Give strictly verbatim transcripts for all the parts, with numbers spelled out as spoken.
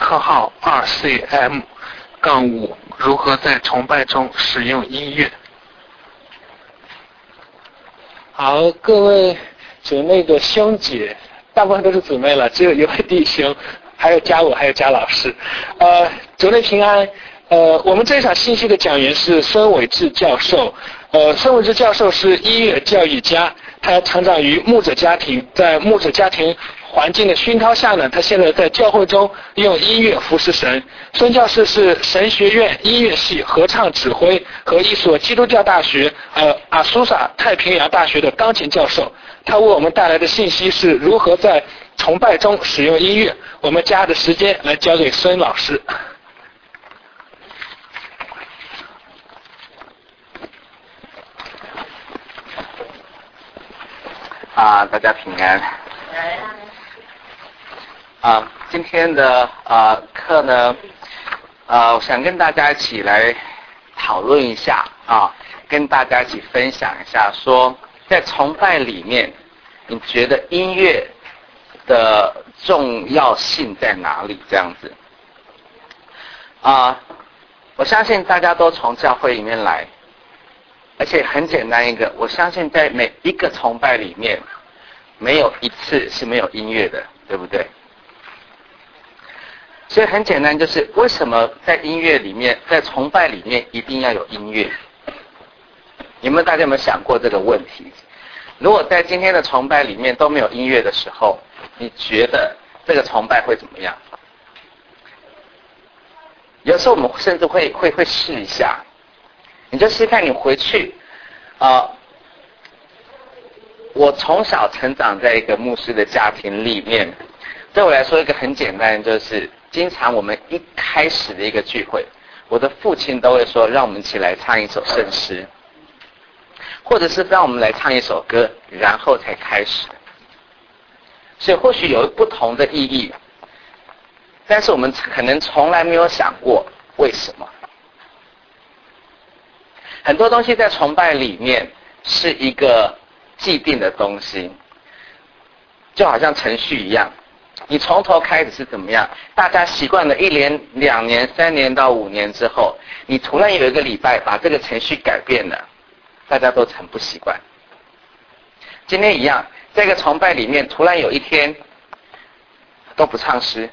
课号二 C M 杠五，如何在崇拜中使用音乐？好，各位组内的兄姐，大部分都是姊妹了，只有一位弟兄，还有加我，还有加老师。呃，组内平安。呃，我们这一场信息的讲员是孙伟志教授。呃，孙伟志教授是音乐教育家，他成长于牧者家庭，在牧者家庭环境的熏陶下呢，他现在在教会中用音乐服侍神。孙教士是神学院音乐系合唱指挥和一所基督教大学呃阿苏萨太平洋大学的钢琴教授。他为我们带来的信息是如何在崇拜中使用音乐。我们加的时间来交给孙老师。 啊，大家平安。啊，今天的啊课呢，呃，我想跟大家一起来讨论一下啊，跟大家一起分享一下，说在崇拜里面，你觉得音乐的重要性在哪里？这样子。啊，我相信大家都从教会里面来。而且很简单一个，我相信在每一个崇拜里面，没有一次是没有音乐的，对不对？所以很简单，就是为什么在音乐里面，在崇拜里面一定要有音乐？有没有大家有没有想过这个问题？如果在今天的崇拜里面都没有音乐的时候，你觉得这个崇拜会怎么样？有时候我们甚至会会会试一下。你就试看，你回去，啊、呃，我从小成长在一个牧师的家庭里面，对我来说一个很简单，就是经常我们一开始的一个聚会，我的父亲都会说，让我们一起来唱一首圣诗，或者是让我们来唱一首歌，然后才开始。所以或许有不同的意义，但是我们可能从来没有想过为什么。很多东西在崇拜里面是一个既定的东西，就好像程序一样，你从头开始是怎么样，大家习惯了一年、两年、三年到五年之后，你突然有一个礼拜把这个程序改变了，大家都很不习惯。今天一样，这个崇拜里面突然有一天都不唱诗，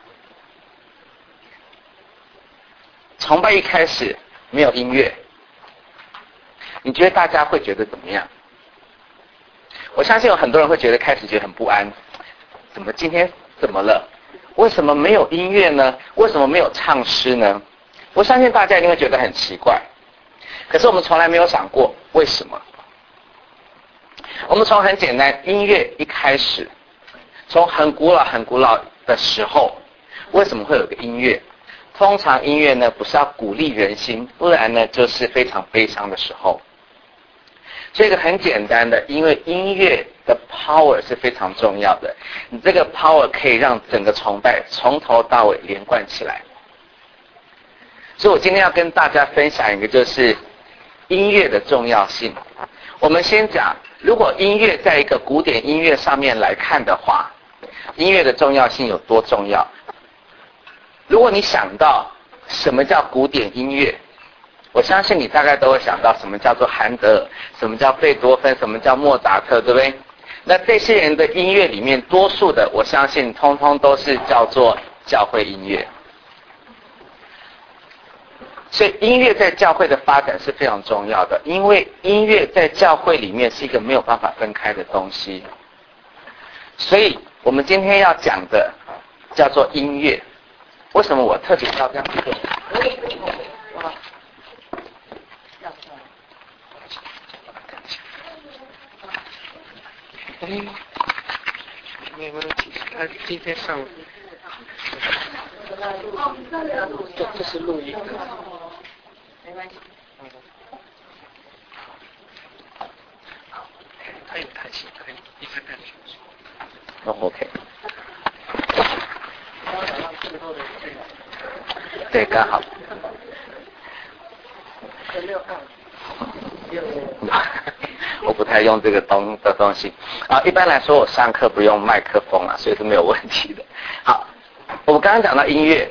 崇拜一开始没有音乐，你觉得大家会觉得怎么样？我相信有很多人会觉得开始觉得很不安，怎么今天怎么了？为什么没有音乐呢？为什么没有唱诗呢？我相信大家一定会觉得很奇怪，可是我们从来没有想过为什么。我们从很简单，音乐一开始，从很古老很古老的时候，为什么会有个音乐？通常音乐呢不是要鼓励人心，不然呢就是非常悲伤的时候。这个很简单的，因为音乐的 power 是非常重要的，你这个 power 可以让整个崇拜从头到尾连贯起来。所以我今天要跟大家分享一个，就是音乐的重要性。我们先讲，如果音乐在一个古典音乐上面来看的话，音乐的重要性有多重要？如果你想到什么叫古典音乐，我相信你大概都会想到什么叫做韩德尔，什么叫贝多芬，什么叫莫扎特，对不对？那这些人的音乐里面，多数的我相信通通都是叫做教会音乐。所以音乐在教会的发展是非常重要的，因为音乐在教会里面是一个没有办法分开的东西。所以我们今天要讲的叫做音乐。为什么我特别要这样做？ 哎，没问题。他今天上午，这这是录音的，没关系。好，他有弹性，他一直弹性。 哦 ，OK。对，刚好。我不太用这个东的东西啊。一般来说，我上课不用麦克风啊，所以是没有问题的。好，我们刚刚讲到音乐，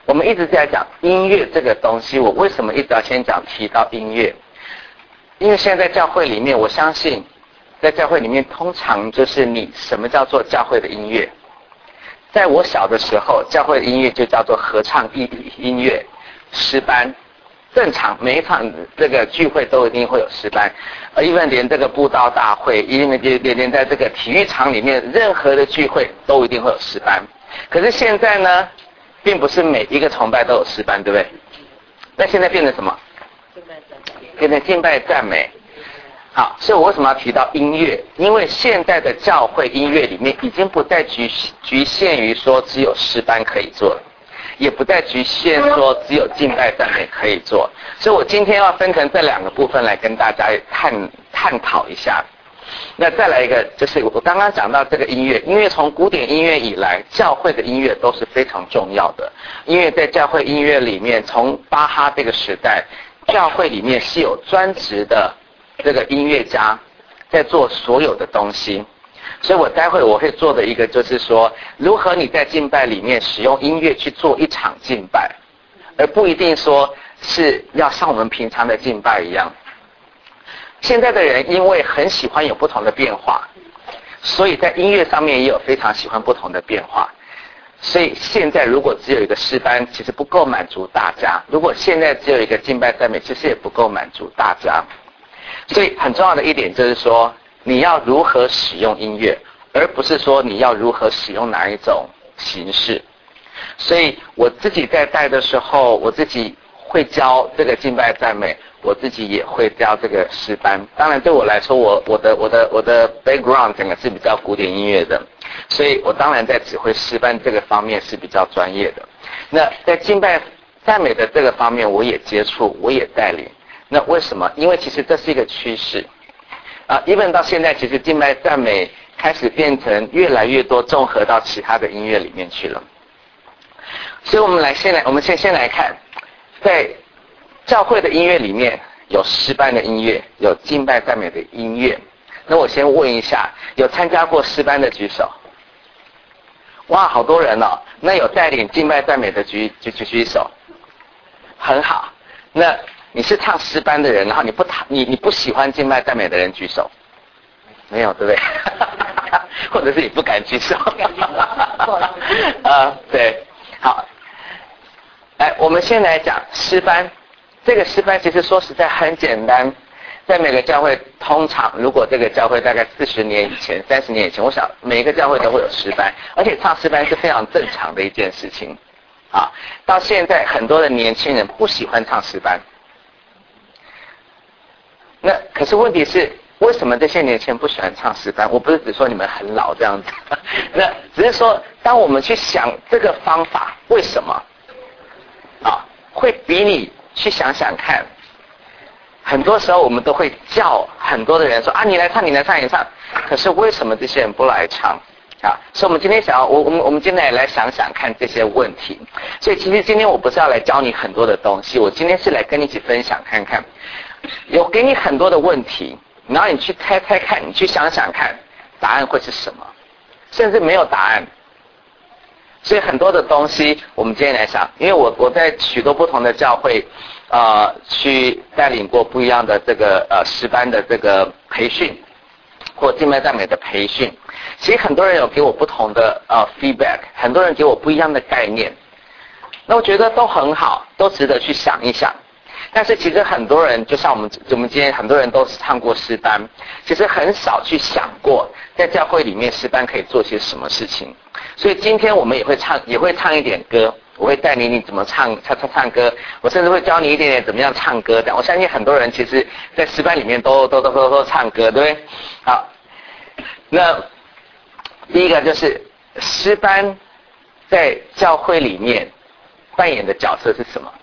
我们一直在讲音乐这个东西，我为什么一直要先讲提到音乐？因为现在在教会里面，我相信在教会里面通常就是你什么叫做教会的音乐？在我小的时候，教会的音乐就叫做合唱音音乐、诗班。正常每一场这个聚会都一定会有诗班，呃，因为连这个布道大会，因为连连连在这个体育场里面，任何的聚会都一定会有诗班。可是现在呢，并不是每一个崇拜都有诗班，对不对？那现在变成什么？变成敬拜赞美。好，所以我为什么要提到音乐？因为现在的教会音乐里面已经不再局局限于说只有诗班可以做了，也不再局限说只有敬拜赞美可以做。所以我今天要分成这两个部分来跟大家探探讨一下。那再来一个，就是我刚刚讲到这个音乐，音乐从古典音乐以来，教会的音乐都是非常重要的。因为在教会音乐里面，从巴哈这个时代，教会里面是有专职的这个音乐家在做所有的东西。所以我待会我会做的一个就是说，如何你在敬拜里面使用音乐去做一场敬拜，而不一定说是要像我们平常的敬拜一样。现在的人因为很喜欢有不同的变化，所以在音乐上面也有非常喜欢不同的变化。所以现在如果只有一个诗班，其实不够满足大家；如果现在只有一个敬拜赞美，其实也不够满足大家。所以很重要的一点就是说，你要如何使用音乐，而不是说你要如何使用哪一种形式。所以我自己在带的时候，我自己会教这个敬拜赞美，我自己也会教这个诗班。当然对我来说，我我的我的我的 background 整个是比较古典音乐的，所以我当然在指挥诗班这个方面是比较专业的。那在敬拜赞美的这个方面，我也接触，我也带领。那为什么？因为其实这是一个趋势啊 ，even 到现在，其实敬拜赞美开始变成越来越多综合到其他的音乐里面去了。所以我们来先来，我们先先来看，在教会的音乐里面有诗班的音乐，有敬拜赞美的音乐。那我先问一下，有参加过诗班的举手？哇，好多人哦！那有带领敬拜赞美的举举举举手，很好。那你是唱诗班的人，然后你不你你不喜欢敬拜赞美的人举手，没有对不对？或者是你不敢举手？啊，对，好。来，我们先来讲诗班。这个诗班其实说实在很简单，在每个教会，通常如果这个教会大概四十年以前、三十年以前，我想每一个教会都会有诗班，而且唱诗班是非常正常的一件事情。啊，到现在很多的年轻人不喜欢唱诗班。那可是问题是，为什么这些年轻人不喜欢唱诗班？我不是只说你们很老这样子，那只是说，当我们去想这个方法，为什么啊，会比你去想想看。很多时候我们都会叫很多的人说啊，你来唱，你来唱，你来唱。可是为什么这些人不来唱？啊，所以我们今天想要，我我们我们今天也来想想看这些问题。所以其实今天我不是要来教你很多的东西，我今天是来跟你一起分享看看。有给你很多的问题，然后你去猜猜看，你去想想看，答案会是什么？甚至没有答案。所以很多的东西，我们今天来想，因为我我在许多不同的教会，呃，去带领过不一样的这个呃诗班的这个培训，或敬拜赞美的培训。其实很多人有给我不同的呃 feedback， 很多人给我不一样的概念，那我觉得都很好，都值得去想一想。但是其实很多人，就像我们我们今天很多人都是唱过诗班，其实很少去想过在教会里面诗班可以做些什么事情。所以今天我们也会唱，也会唱一点歌，我会带你你怎么唱唱唱唱歌，我甚至会教你一点点怎么样唱歌的。我相信很多人其实在诗班里面都都都都都唱歌，对不对？好，那第一个就是诗班在教会里面扮演的角色是什么？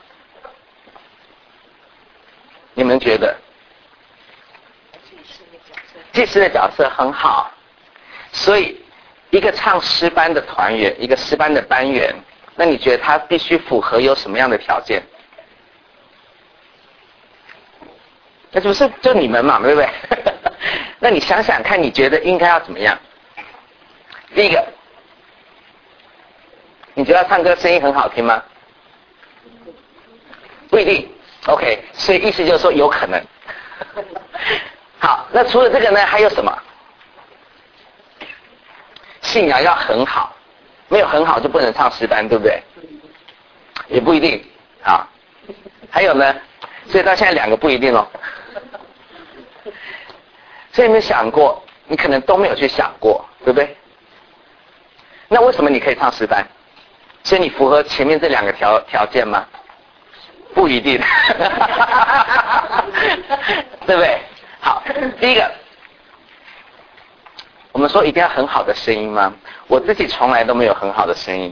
你们觉得？祭司的角色很好，所以一个唱诗班的团员，一个诗班的班员，那你觉得他必须符合有什么样的条件？那不是就你们嘛，对不对？那你想想看，你觉得应该要怎么样？第一个，你觉得唱歌声音很好听吗？ 不一定。OK， 所以意思就是说有可能。好，那除了这个呢，还有什么？信仰要很好，没有很好就不能唱诗班，对不对？也不一定啊。还有呢，所以到现在两个不一定哦。所以有没有想过，你可能都没有去想过，对不对？那为什么你可以唱诗班？所以你符合前面这两个条条件吗？不一定，对不对？好，第一个，我们说一定要很好的声音吗？我自己从来都没有很好的声音。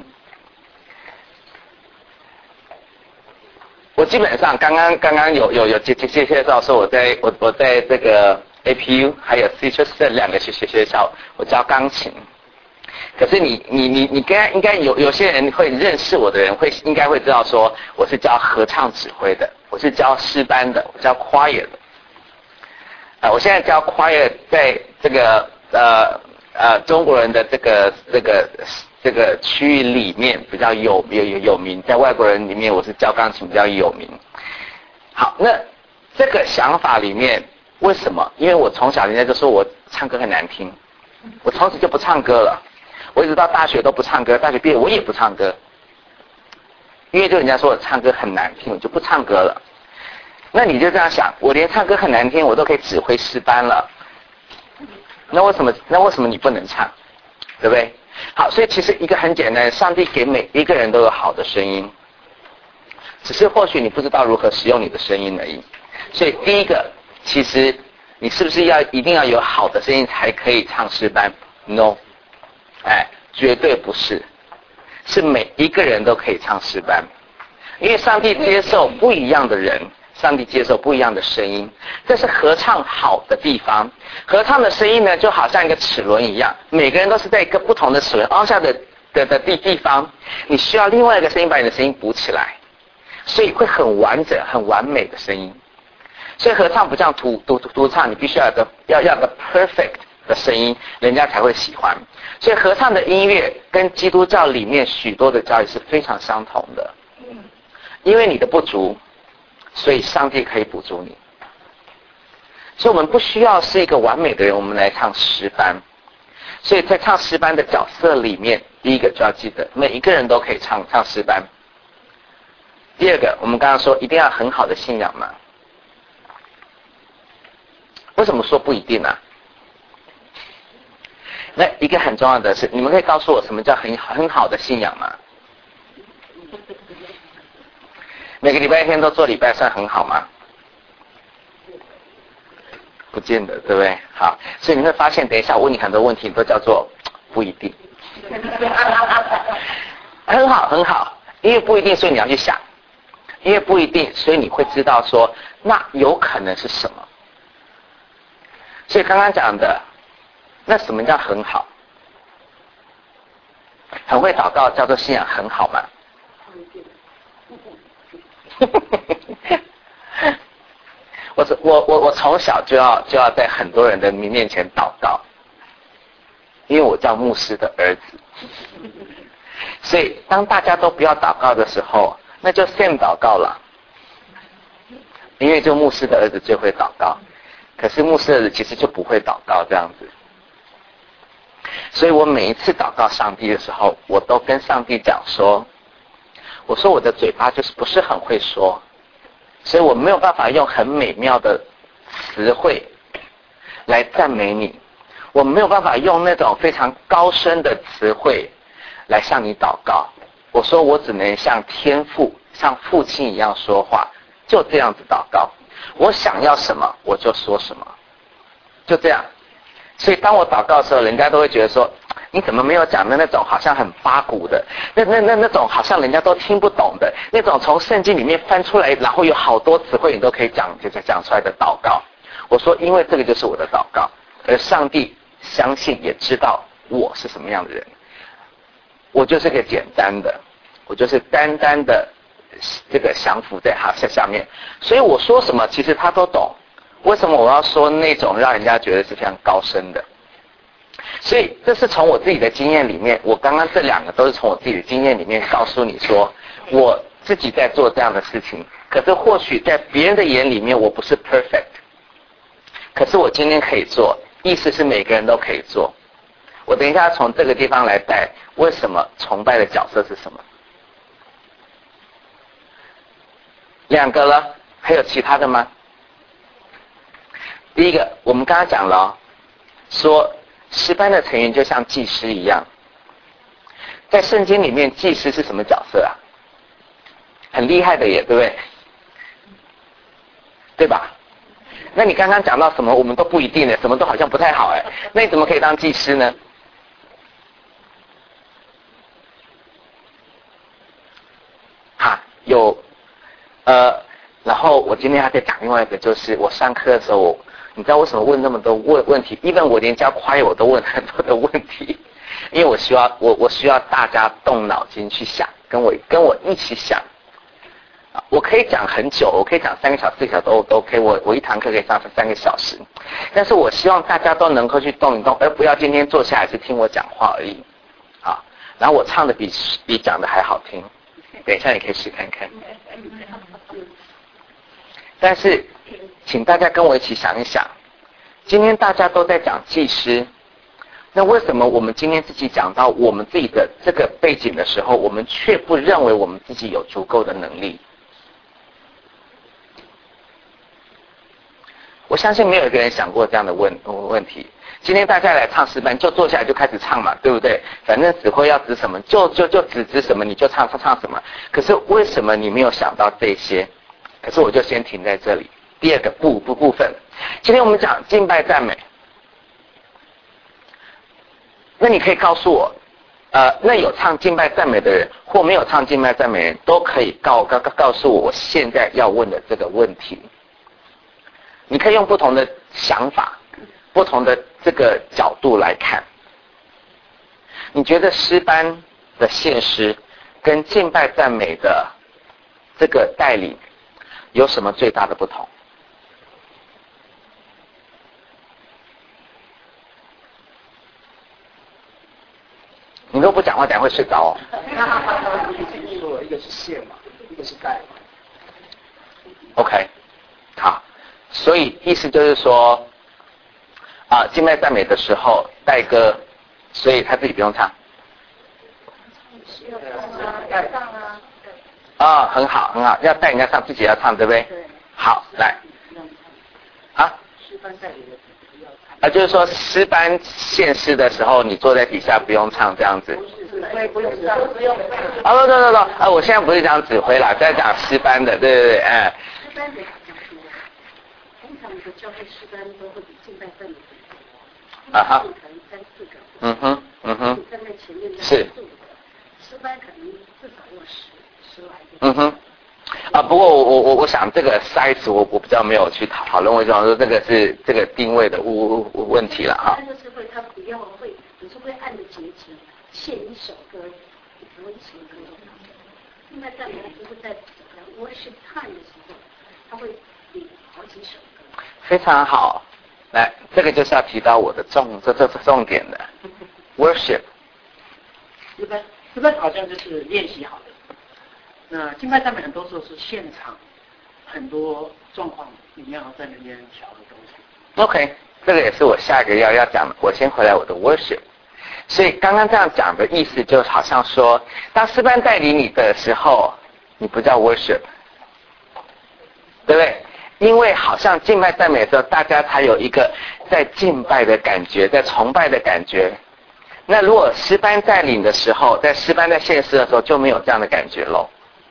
我基本上刚刚刚刚有有有介介介绍说我在我我在这个 A P U 还有 C H S 这两个学学学校，我教钢琴。可是你你你你应该应该有有些人会认识我的人会应该会知道说我是教合唱指挥的，我是教诗班的，我教 choir 的。啊，我现在教 choir 在这个呃呃中国人的这个这个这个区域里面比较有有有有名，在外国人里面我是教钢琴比较有名。好，那这个想法里面为什么？因为我从小人家就说我唱歌很难听，我从此就不唱歌了。我一直到大学都不唱歌，大学毕业我也不唱歌，因为就人家说我唱歌很难听，我就不唱歌了。那你就这样想，我连唱歌很难听我都可以指挥诗班了，那为什么那为什么你不能唱，对不对？好，所以其实一个很简单，上帝给每一个人都有好的声音，只是或许你不知道如何使用你的声音而已。所以第一个，其实你是不是要一定要有好的声音才可以唱诗班 ？No， 哎，绝对不是，是每一个人都可以唱诗班，因为上帝接受不一样的人。上帝接受不一样的声音，这是合唱好的地方。合唱的声音呢，就好像一个齿轮一样，每个人都是在一个不同的齿轮凹下的的的地地方，你需要另外一个声音把你的声音补起来，所以会很完整、很完美的声音。所以合唱不像独独独唱，你必须要有个要要个 perfect 的声音，人家才会喜欢。所以合唱的音乐跟基督教里面许多的教义是非常相同的，因为你的不足。所以上帝可以补助你，所以我们不需要是一个完美的人，我们来唱诗班。所以在唱诗班的角色里面，第一个就要记得，每一个人都可以唱唱诗班。第二个，我们刚刚说一定要很好的信仰嘛？为什么说不一定呢、啊？那一个很重要的是，你们可以告诉我什么叫很很好的信仰吗？每个礼拜天都做礼拜算很好吗？不见得，对不对？好，所以你会发现，等一下我问你很多问题都叫做不一定。很好，很好，因为不一定，所以你要去想，因为不一定，所以你会知道说，那有可能是什么。所以刚刚讲的，那什么叫很好？很会祷告叫做信仰很好吗？我我我我从小就要就要在很多人的面前祷告，因为我叫牧师的儿子，所以当大家都不要祷告的时候，那就 Sam 祷告了，因为就牧师的儿子最会祷告，可是牧师的儿子其实就不会祷告这样子，所以我每一次祷告上帝的时候，我都跟上帝讲说。我说我的嘴巴就是不是很会说，所以我没有办法用很美妙的词汇来赞美你，我没有办法用那种非常高深的词汇来向你祷告。我说我只能像天父、像父亲一样说话，就这样子祷告。我想要什么我就说什么，就这样。所以当我祷告的时候，人家都会觉得说。你怎么没有讲的那种好像很八股的，那那那那种好像人家都听不懂的那种，从圣经里面翻出来，然后有好多词汇你都可以讲，就讲出来的祷告。我说，因为这个就是我的祷告，而上帝相信也知道我是什么样的人，我就是个简单的，我就是单单的这个降服在他下面，所以我说什么其实他都懂。为什么我要说那种让人家觉得是非常高深的？所以这是从我自己的经验里面，我刚刚这两个都是从我自己的经验里面告诉你说，我自己在做这样的事情， 可是或许在别人的眼里面我不是 perfect， 可是我今天可以做，意思是每个人都可以做。我等一下从这个地方来带，为什么崇拜的角色是什么？两个了，还有其他的吗？第一个，我们刚刚讲了、哦，说诗班的成员就像祭司一样，在圣经里面，祭司是什么角色啊？很厉害的耶，对不对？对吧？那你刚刚讲到什么，我们都不一定呢，什么都好像不太好哎，那你怎么可以当祭司呢？哈，有，呃，然后我今天还在讲另外一个，就是我上课的时候，我你知道为什么问那么多问问题？因为我连教快我都问很多的问题，因为我需要我我需要大家动脑筋去想，跟我跟我一起想。我可以讲很久，我可以讲三个小时、四个小时都都 OK， 我我一堂课可以上三个小时，但是我希望大家都能够去动一动，而不要今天坐下来是听我讲话而已，啊，然后我唱的比比讲的还好听，等一下你可以试看看。但是，请大家跟我一起想一想，今天大家都在讲祭司，那为什么我们今天自己讲到我们自己的这个背景的时候，我们却不认为我们自己有足够的能力？我相信没有一个人想过这样的问问题。今天大家来唱诗班，就坐下来就开始唱嘛，对不对？反正指挥要指什么，就就就指指什么，你就唱唱什么。可是为什么你没有想到这些？可是我就先停在这里。第二个部部部分，今天我们讲敬拜赞美。那你可以告诉我，呃，那有唱敬拜赞美的人，或没有唱敬拜赞美的人，都可以告告告诉我，我现在要问的这个问题。你可以用不同的想法、不同的这个角度来看。你觉得诗班的献诗跟敬拜赞美的这个带领有什么最大的不同？你都不讲话，等下会睡着哦。 说一个是献嘛，一个是带嘛。 OK， 好。所以意思就是说，啊，敬拜赞美的时候带歌，所以他自己不用唱。啊，很好很好，要带人家唱，自己要唱，对不对？ 对。 好，来。啊？ 诗班带领的不要唱。 啊，就是说诗班献诗的时候，你坐在底下不用唱这样子。 指挥不用唱，不用。 啊，不不不不，啊，我现在不是讲指挥啦，在讲诗班的，对对对，哎。 诗班的通常的教会诗班都会比敬拜赞美多， 啊哈， 可能三四个， 嗯哼，嗯哼， 站在前面的是， 诗班可能至少有十十来个， 嗯哼，啊，不过我我我我想这个 size 我我比较没有去讨讨论，为什么说这个是这个定位的问问题了哈。 但是会他比较会，有时候会按着节奏献一首歌，只会一首歌，敬拜赞美就是在 worship time 的时候，他会比好几首。 非常好，来，这个就是要提到我的重，这这是重点的 worship。 诗班，诗班好像就是练习好的。那敬拜赞美很多时候是现场，很多状况你要在那边调的东西。 OK， 这个也是我下一个要要讲的。我先回来我的 worship。所以刚刚这样讲的意思，就好像说，当诗班带领你的时候，你不叫 worship， 对不对？因为好像敬拜赞美的时候，大家才有一个在敬拜的感觉，在崇拜的感觉。那如果诗班带领的时候，在诗班在献诗的时候，就没有这样的感觉咯，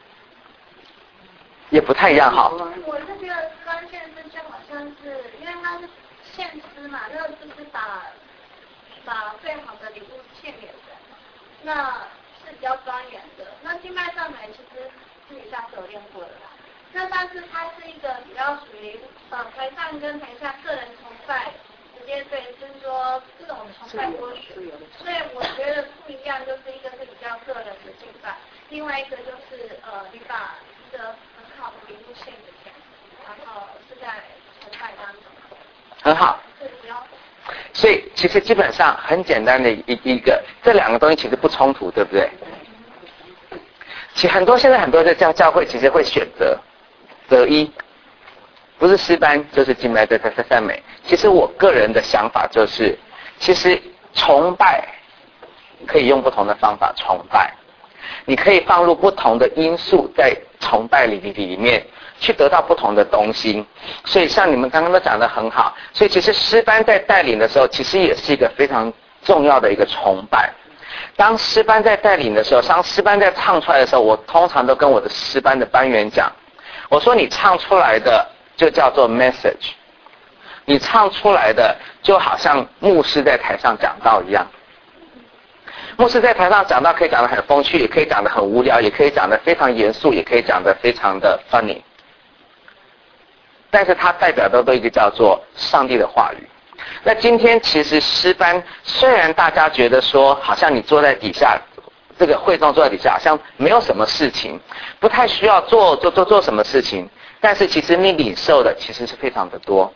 也不太一样哈。 我是觉得诗班献诗就好像是，因为它是献诗嘛，那就是把把最好的礼物献给人，那是比较庄严的。那敬拜赞美其实私底下是有练过的啦。那但是它是一个比较属于呃台上跟台下个人崇拜直接对，就是说这种崇拜多学，所以我觉得不一样，就是一个是比较个人的敬拜，另外一个就是呃你把一个很好的礼物献给人，然后是在崇拜当中。 很好。 对，不要。 所以其实基本上很简单的一一个，这两个东西其实不冲突，对不对？其实很多现在很多的教教会其实会选择。 择一，不是诗班就是敬拜赞赞美。其实我个人的想法就是，其实崇拜可以用不同的方法崇拜，你可以放入不同的因素在崇拜里里里面去得到不同的东西。所以像你们刚刚都讲得很好，所以其实诗班在带领的时候，其实也是一个非常重要的一个崇拜。当诗班在带领的时候，当诗班在唱出来的时候，我通常都跟我的诗班的班员讲，我说你唱出来的就叫做 message， 你唱出来的就好像牧师在台上讲道一样。牧师在台上讲道可以讲得很风趣，也可以讲得很无聊，也可以讲得非常严肃，也可以讲得非常的 funny， 但是它代表的都一个叫做上帝的话语。那今天其实诗班虽然大家觉得说好像你坐在底下，这个会众坐在底下好像没有什么事情，不太需要做做做做什么事情，但是其实你领受的其实是非常的多。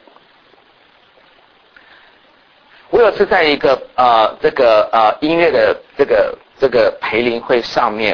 我有次在一个呃这个呃音乐的这个这个培灵会上面，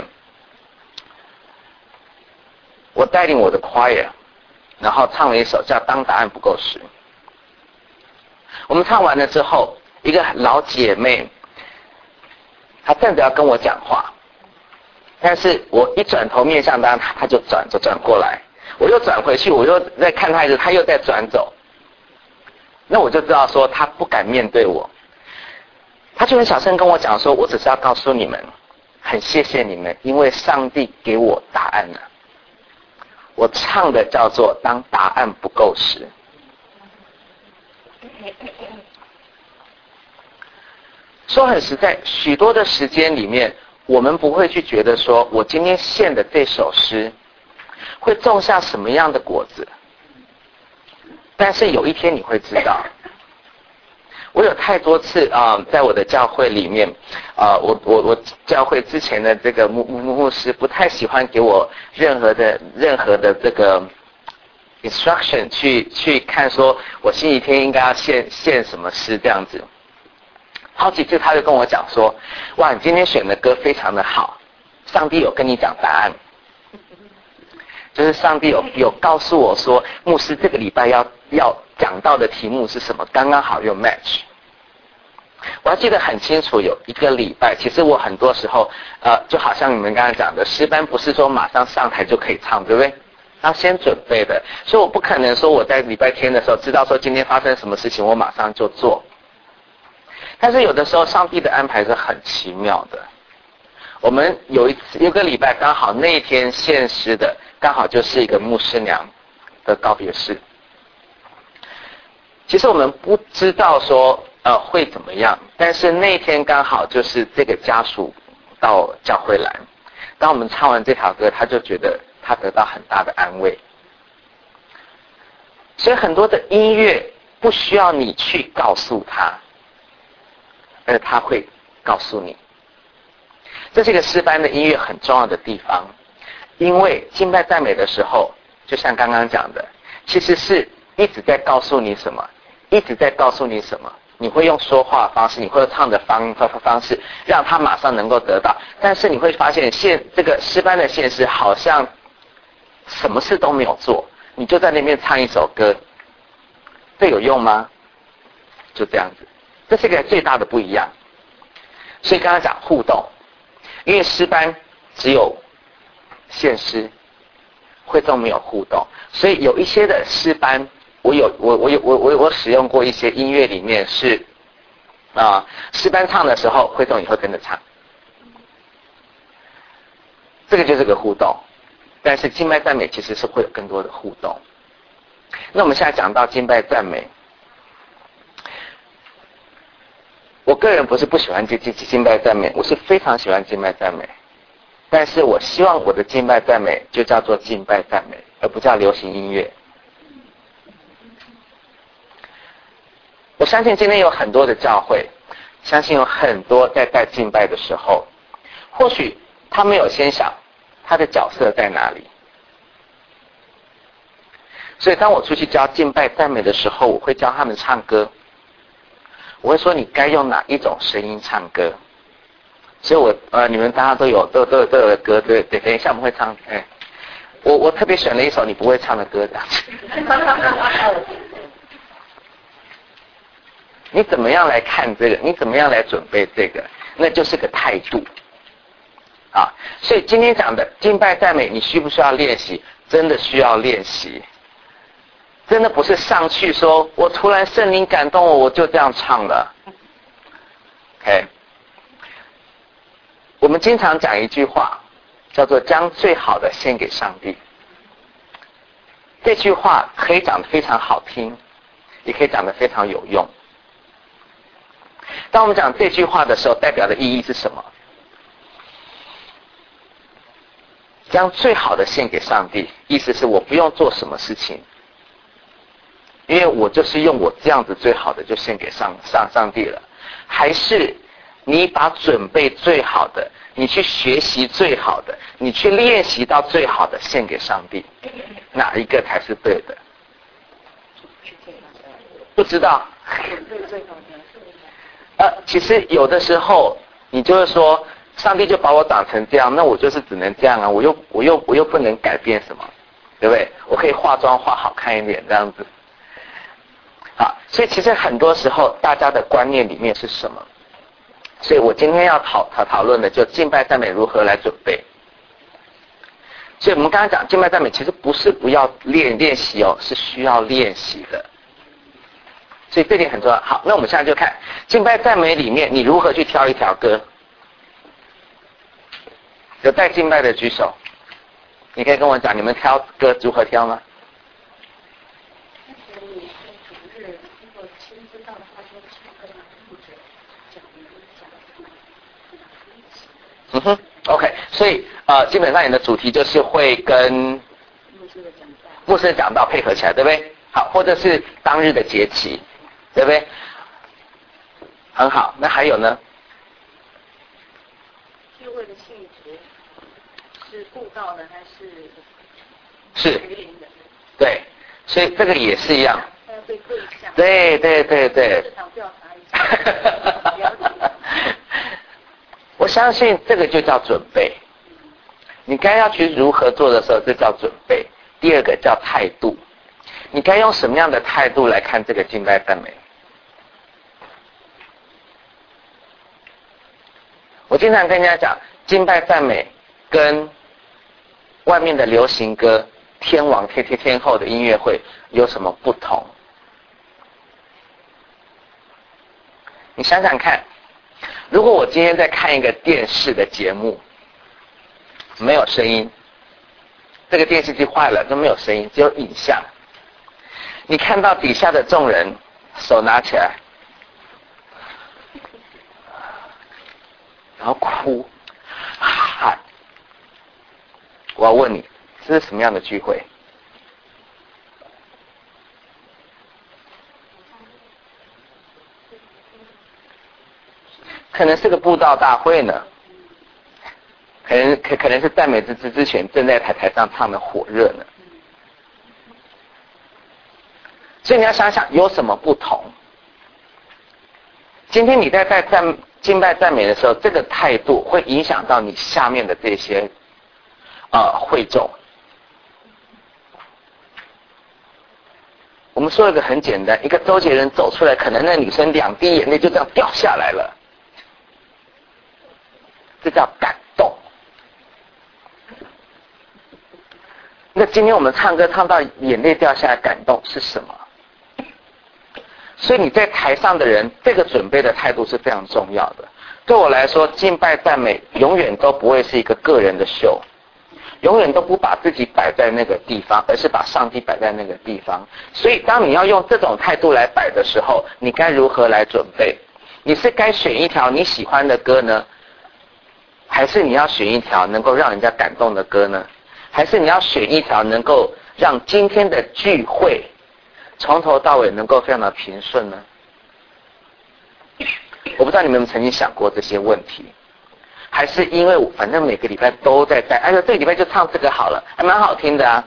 我带领我的 choir， 然后唱了一首叫《当答案不够时》。我们唱完了之后，一个老姐妹，她站着要跟我讲话，但是我一转头面向她，她就转着转过来，我又转回去，我又再看她一次，她又在转走。那我就知道说她不敢面对我，她就很小声跟我讲说，我只是要告诉你们，很谢谢你们，因为上帝给我答案了。我唱的叫做《当答案不够时》。说很实在，许多的时间里面，我们不会去觉得说我今天献的这首诗会种下什么样的果子，但是有一天你会知道。我有太多次啊、呃，在我的教会里面，啊、呃，我我我教会之前的这个牧牧牧师不太喜欢给我任何的任何的这个 instruction 去去看说我星期天应该要献献什么诗这样子。好几次他就跟我讲说，哇，你今天选的歌非常的好，上帝有跟你讲答案，就是上帝有有告诉我说，牧师这个礼拜要要讲到的题目是什么，刚刚好又 match。我还记得很清楚，有一个礼拜，其实我很多时候呃，就好像你们刚才讲的，诗班不是说马上上台就可以唱，对不对？要先准备的，所以我不可能说我在礼拜天的时候知道说今天发生什么事情，我马上就做。但是有的时候上帝的安排是很奇妙的。我们有一次有个礼拜刚好那一天献诗的刚好就是一个牧师娘的告别式。其实我们不知道说呃会怎么样，但是那一天刚好就是这个家属到教会来，当我们唱完这条歌，他就觉得他得到很大的安慰。所以很多的音乐不需要你去告诉他，而他会告诉你。这是一个诗班的音乐很重要的地方，因为敬拜赞美的时候，就像刚刚讲的，其实是一直在告诉你什么，一直在告诉你什么。你会用说话的方式，你会用唱的方方方式，让他马上能够得到。但是你会发现，现这个诗班的献诗好像什么事都没有做，你就在那边唱一首歌，这有用吗？就这样子，这是一个最大的不一样。所以刚刚讲互动，因为诗班只有献诗，会众没有互动，所以有一些的诗班，我有我我有我我我使用过一些音乐里面是啊，诗班唱的时候，会众也会跟着唱，这个就是个互动。但是敬拜赞美其实是会有更多的互动。那我们现在讲到敬拜赞美，我个人不是不喜欢敬敬敬拜赞美，我是非常喜欢敬拜赞美。但是我希望我的敬拜赞美就叫做敬拜赞美，而不叫流行音乐。我相信今天有很多的教会，相信有很多在带敬拜的时候，或许他没有先想他的角色在哪里。所以当我出去教敬拜赞美的时候，我会教他们唱歌，我会说你该用哪一种声音唱歌。所以我呃，你们大家都有都都都有的歌，对对，等一下我们会唱，哎， 我我特别选了一首你不会唱的歌，这样子。你怎么样来看这个？你怎么样来准备这个？那就是个态度啊。所以今天讲的敬拜赞美，你需不需要练习？真的需要练习。真的不是上去说我突然圣灵感动我，我就这样唱了。OK， 我们经常讲一句话，叫做将最好的献给上帝。这句话可以讲得非常好听，也可以讲得非常有用。当我们讲这句话的时候，代表的意义是什么？将最好的献给上帝，意思是我不用做什么事情，因为我就是用我这样子最好的就献给上上上帝了。还是你把准备最好的，你去学习最好的，你去练习到最好的献给上帝，哪一个才是对的？不知道。呃，其实有的时候你就是说，上帝就把我长成这样，那我就是只能这样啊，我又我又我又不能改变什么，对不对？我可以化妆化好看一点这样子。好，所以其实很多时候大家的观念里面是什么？所以我今天要讨讨讨论的就敬拜赞美如何来准备。所以我们刚刚讲敬拜赞美其实不是不要练练习哦，是需要练习的。所以这点很重要。好，那我们现在就看敬拜赞美里面你如何去挑一条歌。有带敬拜的举手，你可以跟我讲你们挑歌如何挑吗？嗯哼 ，OK， 所以呃，基本上你的主题就是会跟牧师的讲道配合起来，对不对？好，或者是当日的节期，对不对？很好，那还有呢？ 聚会的性质是布道的还是是鱼鳞的？ 对，所以这个也是一样。 还要对对象。 对对对对。 市场调查一下。了解。 我相信这个就叫准备。你该要去如何做的时候，这叫准备。第二个叫态度，你该用什么样的态度来看这个敬拜赞美？我经常跟人家讲，敬拜赞美跟外面的流行歌、天王、天天天后的音乐会有什么不同？你想想看，如果我今天在看一个电视的节目，没有声音，这个电视机坏了就没有声音，只有影像。你看到底下的众人手拿起来，然后哭喊，我要问你，这是什么样的聚会？可能是个布道大会呢，可能可可能是赞美之之之前正在台台上唱的火热呢。所以你要想想有什么不同。今天你在在赞敬拜赞美的时候，这个态度会影响到你下面的这些呃会众。我们说一个很简单，一个周杰伦走出来，可能那女生两滴眼泪就这样掉下来了，这叫感动。那今天我们唱歌唱到眼泪掉下来，感动是什么？所以你在台上的人，这个准备的态度是非常重要的。对我来说，敬拜赞美永远都不会是一个个人的秀，永远都不把自己摆在那个地方，而是把上帝摆在那个地方。所以当你要用这种态度来摆的时候，你该如何来准备？你是该选一条你喜欢的歌呢，还是你要选一条能够让人家感动的歌呢？还是你要选一条能够让今天的聚会从头到尾能够非常的平顺呢？我不知道你们有没有曾经想过这些问题，还是因为我反正每个礼拜都在带，哎呦这个礼拜就唱这个好了，还蛮好听的啊。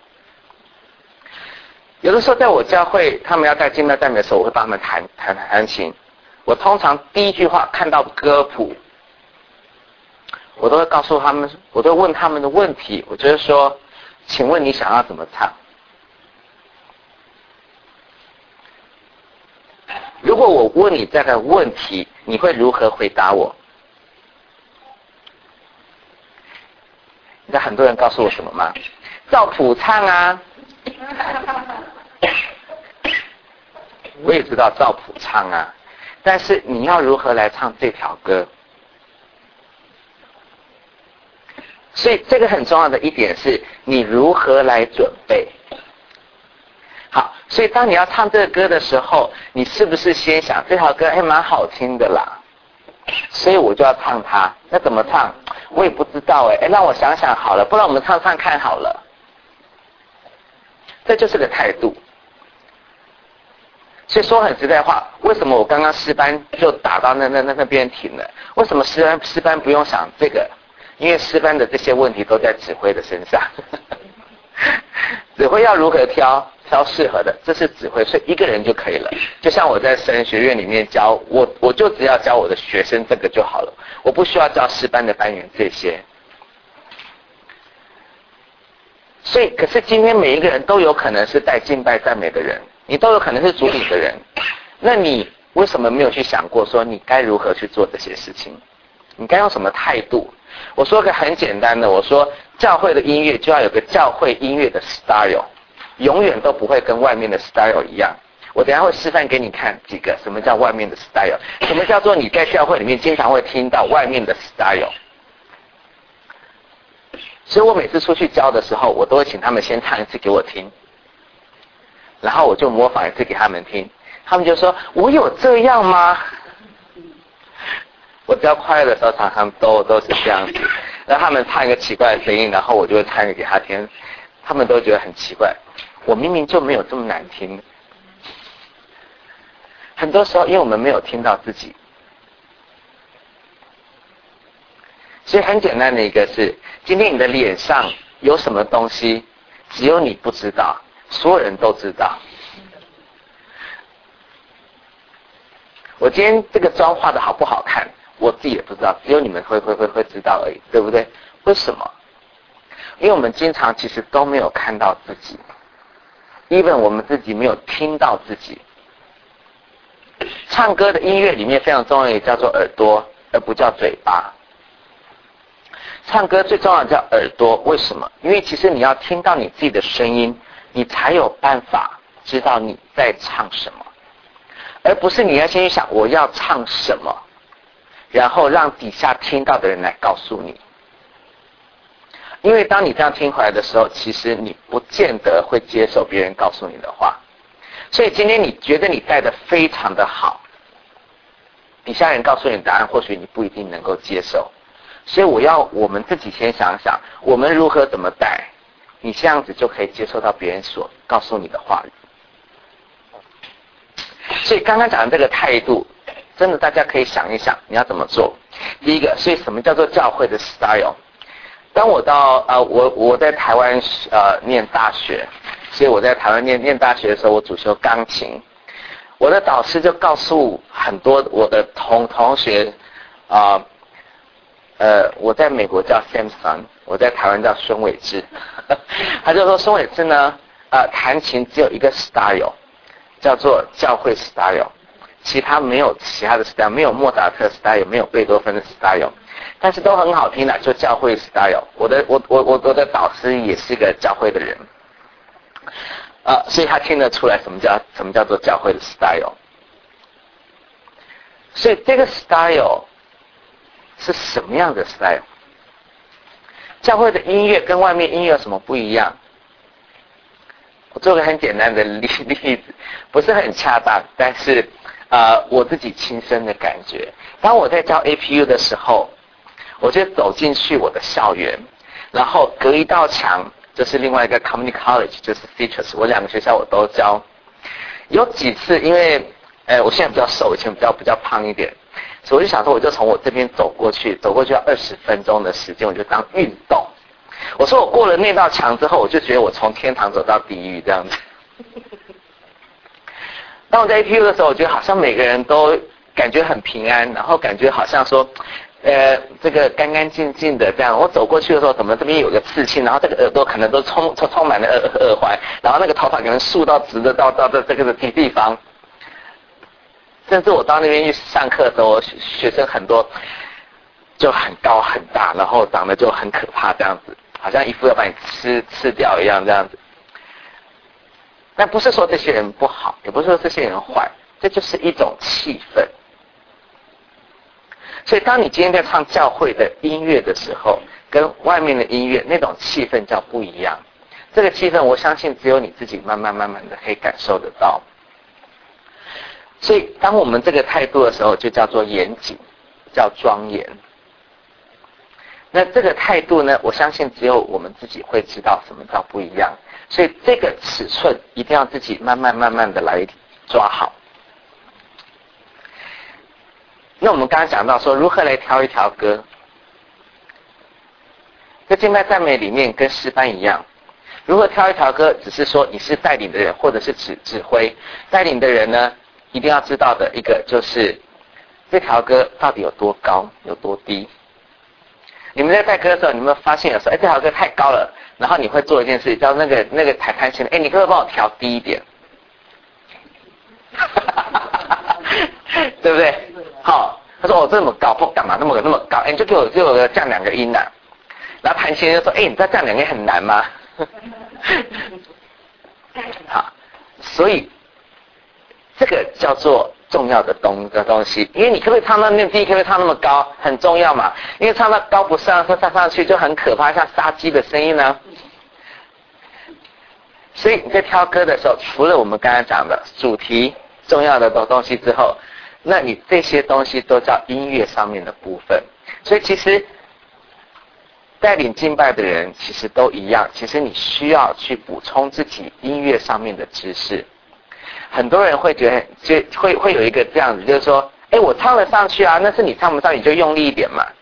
有的时候在我教会，他们要带敬拜赞美的时候，我会帮他们弹弹弹琴。我通常第一句话看到歌谱，我都会告诉他们，我都问他们的问题，我就是说， 请问你想要怎么唱？如果我问你这个问题，你会如何回答我？你知道很多人告诉我什么吗？照谱唱啊。我也知道照谱唱啊，但是你要如何来唱这条歌？所以这个很重要的一点是你如何来准备。好，所以当你要唱这个歌的时候，你是不是先想这条歌还蛮好听的啦，所以我就要唱它。那怎么唱？我也不知道哎，让我想想好了，不然我们唱唱看好了。这就是个态度。所以说很实在话，为什么我刚刚诗班就打到那那那那边停了？为什么诗班诗班不用想这个？因为诗班的这些问题都在指挥的身上。指挥要如何挑挑适合的，这是指挥，所以一个人就可以了。就像我在神学院里面教我，我就只要教我的学生这个就好了，我不需要教诗班的班员这些。所以，可是今天每一个人都有可能是带敬拜赞美的人，你都有可能是主领的人，那你为什么没有去想过说你该如何去做这些事情？你该用什么态度？我说个很简单的，我说教会的音乐就要有个教会音乐的 style， 永远都不会跟外面的 style 一样。我等一下会示范给你看几个什么叫外面的 style， 什么叫做你在教会里面经常会听到外面的 style。所以我每次出去教的时候，我都会请他们先唱一次给我听，然后我就模仿一次给他们听，他们就说我有这样吗？我只要快乐的时候常常都都是这样子，然后他们唱一个奇怪的声音，然后我就会唱一个给他听，他们都觉得很奇怪，我明明就没有这么难听。很多时候因为我们没有听到自己，所以很简单的一个是，今天你的脸上有什么东西，只有你不知道，所有人都知道。我今天这个妆化的好不好看，我自己也不知道，只有你们会会会会知道而已，对不对？为什么？因为我们经常其实都没有看到自己 ，even 我们自己没有听到自己。唱歌的音乐里面非常重要的叫做耳朵，而不叫嘴巴。唱歌最重要的叫耳朵，为什么？因为其实你要听到你自己的声音，你才有办法知道你在唱什么，而不是你要先去想我要唱什么，然后让底下听到的人来告诉你。因为当你这样听回来的时候，其实你不见得会接受别人告诉你的话。所以今天你觉得你带的非常的好，底下人告诉你的答案，或许你不一定能够接受。所以我要我们自己先想想，我们如何怎么带，你这样子就可以接受到别人所告诉你的话语。所以刚刚讲的这个态度，真的大家可以想一想，你要怎么做。第一个，所以什么叫做教会的 style？ 当我到呃我我在台湾呃念大学，所以我在台湾念念大学的时候，我主修钢琴。我的导师就告诉很多我的同同学啊。呃呃，我在美国叫 Samson， 我在台湾叫孙伟志。他就说孙伟志呢，呃，弹琴只有一个 style， 叫做教会 style， 其他没有其他的 style， 没有莫扎特 style， 没有贝多芬的 style， 但是都很好听的，就教会 style。我的我我我我的导师也是个教会的人，呃，所以他听得出来什么叫什么叫做教会的 style。所以这个 style。是什么样的 style？ 教会的音乐跟外面音乐有什么不一样？我做个很简单的例例子，不是很恰当，但是呃我自己亲身的感觉。当我在教 A P U 的时候，我就走进去我的校园，然后隔一道墙就是另外一个 Community College， 就是 Citrus， 我两个学校我都教。有几次因为呃我现在比较瘦，以前比较比较胖一点。所以我就想说，我就从我这边走过去，走过去要二十分钟的时间，我就当运动。我说我过了那道墙之后，我就觉得我从天堂走到地狱这样子。当我在 A P U 的时候，我觉得好像每个人都感觉很平安，然后感觉好像说， 呃，这个干干净净的这样，我走过去的时候，怎么这边有个刺青，然后这个耳朵可能都充充充满了耳耳环，然后那个头发可能竖到直的到到这这个地地方。甚至我到那边去上课的时候，学生很多就很高很大，然后长得就很可怕，这样子，好像一副要把你吃吃掉一样这样子。但不是说这些人不好，也不是说这些人坏，这就是一种气氛。所以当你今天在唱教会的音乐的时候，跟外面的音乐那种气氛叫不一样。这个气氛我相信只有你自己慢慢慢慢的可以感受得到。所以当我们这个态度的时候，就叫做严谨，叫庄严。那这个态度呢，我相信只有我们自己会知道什么叫不一样。所以这个尺寸一定要自己慢慢慢慢的来抓好。那我们刚刚讲到说如何来挑一条歌，在敬拜赞美里面跟诗班一样，如何挑一条歌，只是说你是带领的人或者是指指挥。带领的人呢，一定要知道的一个就是这条歌到底有多高有多低。你们在带歌的时候，你有没有发现有时候，哎，这条歌太高了，然后你会做一件事，叫那个那个台弹琴，哎，你可不可以帮我调低一点？对不对？好，他说我、哦、这么高，不干嘛那么那么高？哎，你就给我就给我降两个音啊。然后弹琴就说，哎，你知道降两个音很难吗？好，所以这个叫做重要的东的东西，因为你可不可以唱到那低，可不可以唱那么高，很重要嘛。因为唱到高不上，说上上去就很可怕，像杀鸡的声音呢。所以你在挑歌的时候，除了我们刚才讲的主题重要的东西之后，那你这些东西都叫音乐上面的部分。所以其实带领敬拜的人其实都一样，其实你需要去补充自己音乐上面的知识。很多人会觉得就会会有一个这样子，就是说，哎，我唱得上去啊，那是你唱不上，你就用力一点嘛。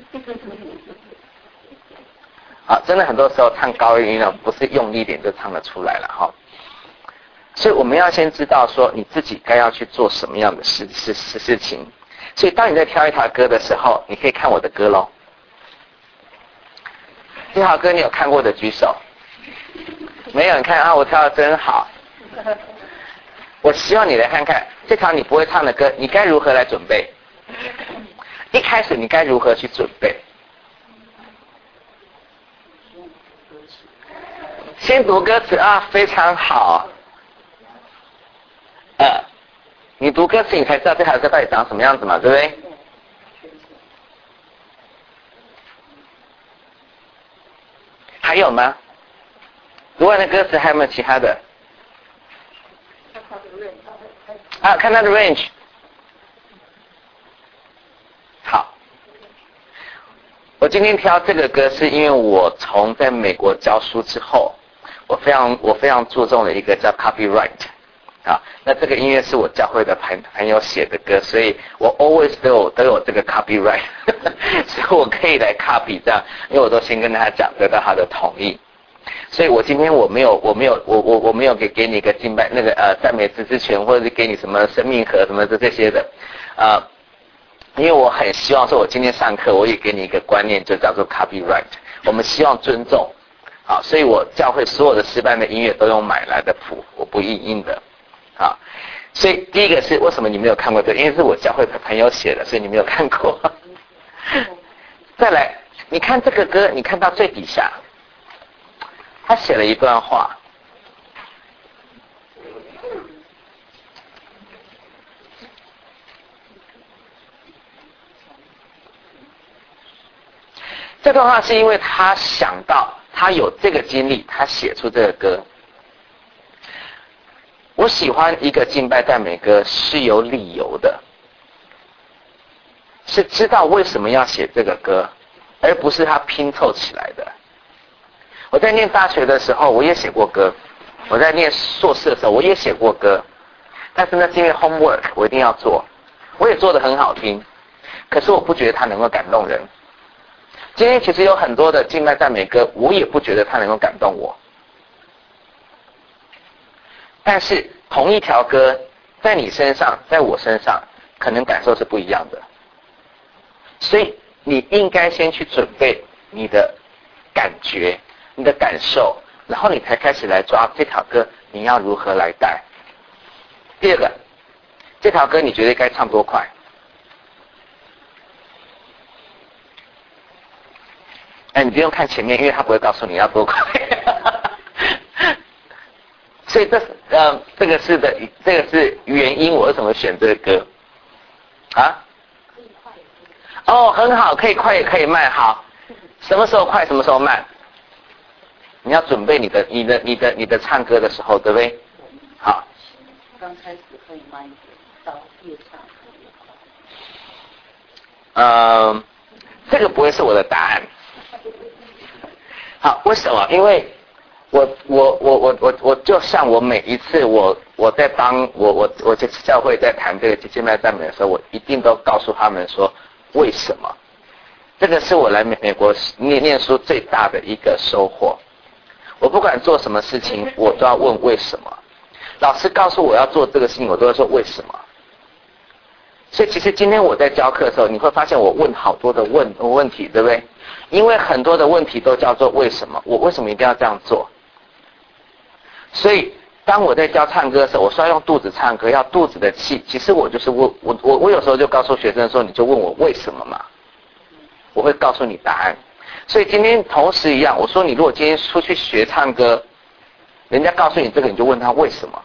啊，真的很多时候唱高音呢，不是用力一点就唱得出来了哈。所以我们要先知道说你自己该要去做什么样的事事事事情。所以当你在挑一条歌的时候，你可以看我的歌咯。这条歌你有看过的举手。没有，你看啊，我挑的真好。我希望你来看看这条你不会唱的歌，你该如何来准备？一开始你该如何去准备？先读歌词啊，非常好。呃，你读歌词，你才知道这条歌到底长什么样子嘛，对不对？还有吗？读完的歌词还有没有其他的？啊，看它的 range。好，我今天挑这个歌是因为我从在美国教书之后，我非常我非常注重的一个叫 copyright。啊，那这个音乐是我教会的朋朋友写的歌，所以我 always 都有都有这个 copyright， 所以我可以来 copy 这样，因为我都先跟他讲，得到他的同意。所以我今天我没有我没有我我我没有给给你一个敬拜那个呃赞美之之权，或者是给你什么生命盒什么的这些的，呃，因为我很希望说我今天上课我也给你一个观念，就叫做 copyright， 我们希望尊重，好，所以我教会所有的诗班的音乐都用买来的谱，我不印印的。好，所以第一个是为什么你没有看过这个？因为是我教会的朋友写的，所以你没有看过。再来，你看这个歌，你看到最底下，他写了一段话。这段话是因为他想到他有这个经历，他写出这个歌。我喜欢一个敬拜赞美歌是有理由的，是知道为什么要写这个歌，而不是他拼凑起来的。我在念大学的时候我也写过歌，我在念硕士的时候我也写过歌，但是那是因为 homework 我一定要做，我也做得很好听，可是我不觉得它能够感动人。今天其实有很多的敬拜赞美歌，我也不觉得它能够感动我。但是同一条歌在你身上在我身上可能感受是不一样的，所以你应该先去准备你的感觉、你的感受，然后你才开始来抓这条歌你要如何来带。第二个，这条歌你觉得该唱多快？哎，你不用看前面，因为他不会告诉你要多快。所以这呃，这个是的，这个是原因，我为什么选这个歌啊？哦，很好，可以快也可以慢。好，什么时候快，什么时候慢？你要准备你的、你的、你的、你的唱歌的时候，对不对？好。 刚开始可以慢一点，到越唱越快。呃，这个不会是我的答案。好，为什么？因为我我我我我我就像我每一次我我在帮我我我这次教会在谈这个姐姐妹赞美的时候，我一定都告诉他们说为什么。这个是我来美美国念念书最大的一个收获。我不管做什么事情，我都要问为什么。老师告诉我要做这个事情，我都会说为什么。所以其实今天我在教课的时候，你会发现我问好多的问问题，对不对？因为很多的问题都叫做为什么，我为什么一定要这样做？所以当我在教唱歌的时候，我说要用肚子唱歌，要肚子的气。其实我就是我我我我有时候就告诉学生说，你就问我为什么嘛，我会告诉你答案。所以今天同时一样，我说你如果今天出去学唱歌，人家告诉你这个，你就问他为什么。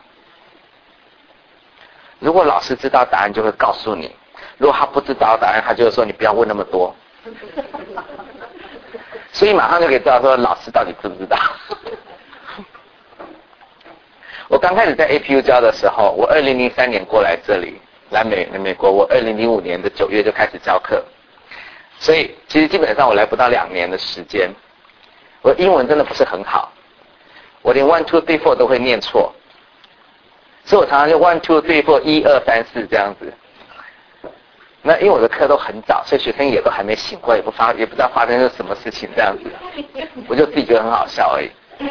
如果老师知道答案，就会告诉你；如果他不知道答案，他就会说你不要问那么多。所以马上就可以知道说老师到底知不知道。我刚开始在 A P U 教的时候，我二零零三年过来这里来美美国，我二零零五年的九月就开始教课，所以其实基本上我来不到两年的时间，我英文真的不是很好，我连 one two three four 都会念错，所以我常常就 one two three four 一二三四这样子。那因为我的课都很早，所以学生也都还没醒过来，也不发也不知道发生了什么事情这样子，我就自己觉得很好笑而已。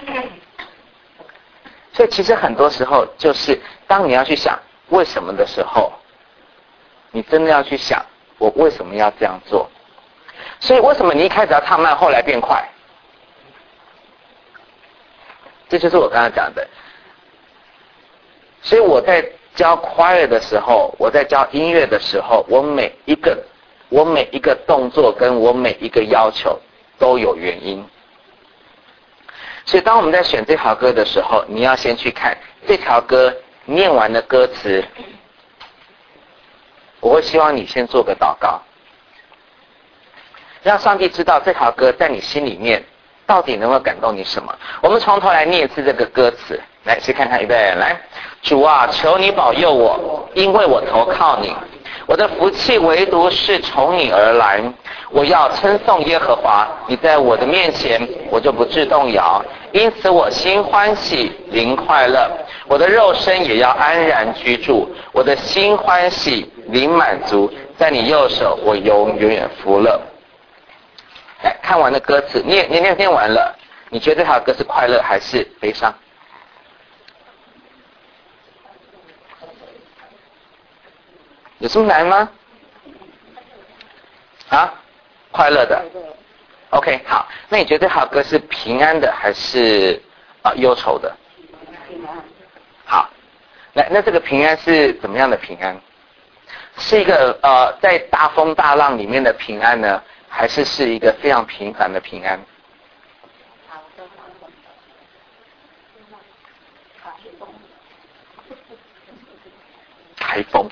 所以其实很多时候就是当你要去想为什么的时候，你真的要去想我为什么要这样做。所以为什么你一开始要唱慢，后来变快？这就是我刚刚讲的。所以我在教 choir 的时候，我在教音乐的时候，我每一个我每一个动作跟我每一个要求都有原因。所以当我们在选这条歌的时候，你要先去看这条歌念完的歌词，我会希望你先做个祷告，让上帝知道这条歌在你心里面到底能够感动你什么。我们从头来念一次这个歌词，来先看看预备，来，主啊，求你保佑我，因为我投靠你，我的福气唯独是从你而来。我要称颂耶和华，你在我的面前，我就不致动摇。因此我心欢喜，灵快乐，我的肉身也要安然居住。我的心欢喜，灵满足，在你右手，我永远福乐。来，看完了歌词，念念念念完了，你觉得这条歌是快乐还是悲伤？有这么难吗？啊，快乐的。OK， 好，那你觉得这条歌是平安的还是啊忧愁的？好，那那这个平安是怎么样的平安？是一个呃在大风大浪里面的平安呢，还是是一个非常平凡的平安？台风。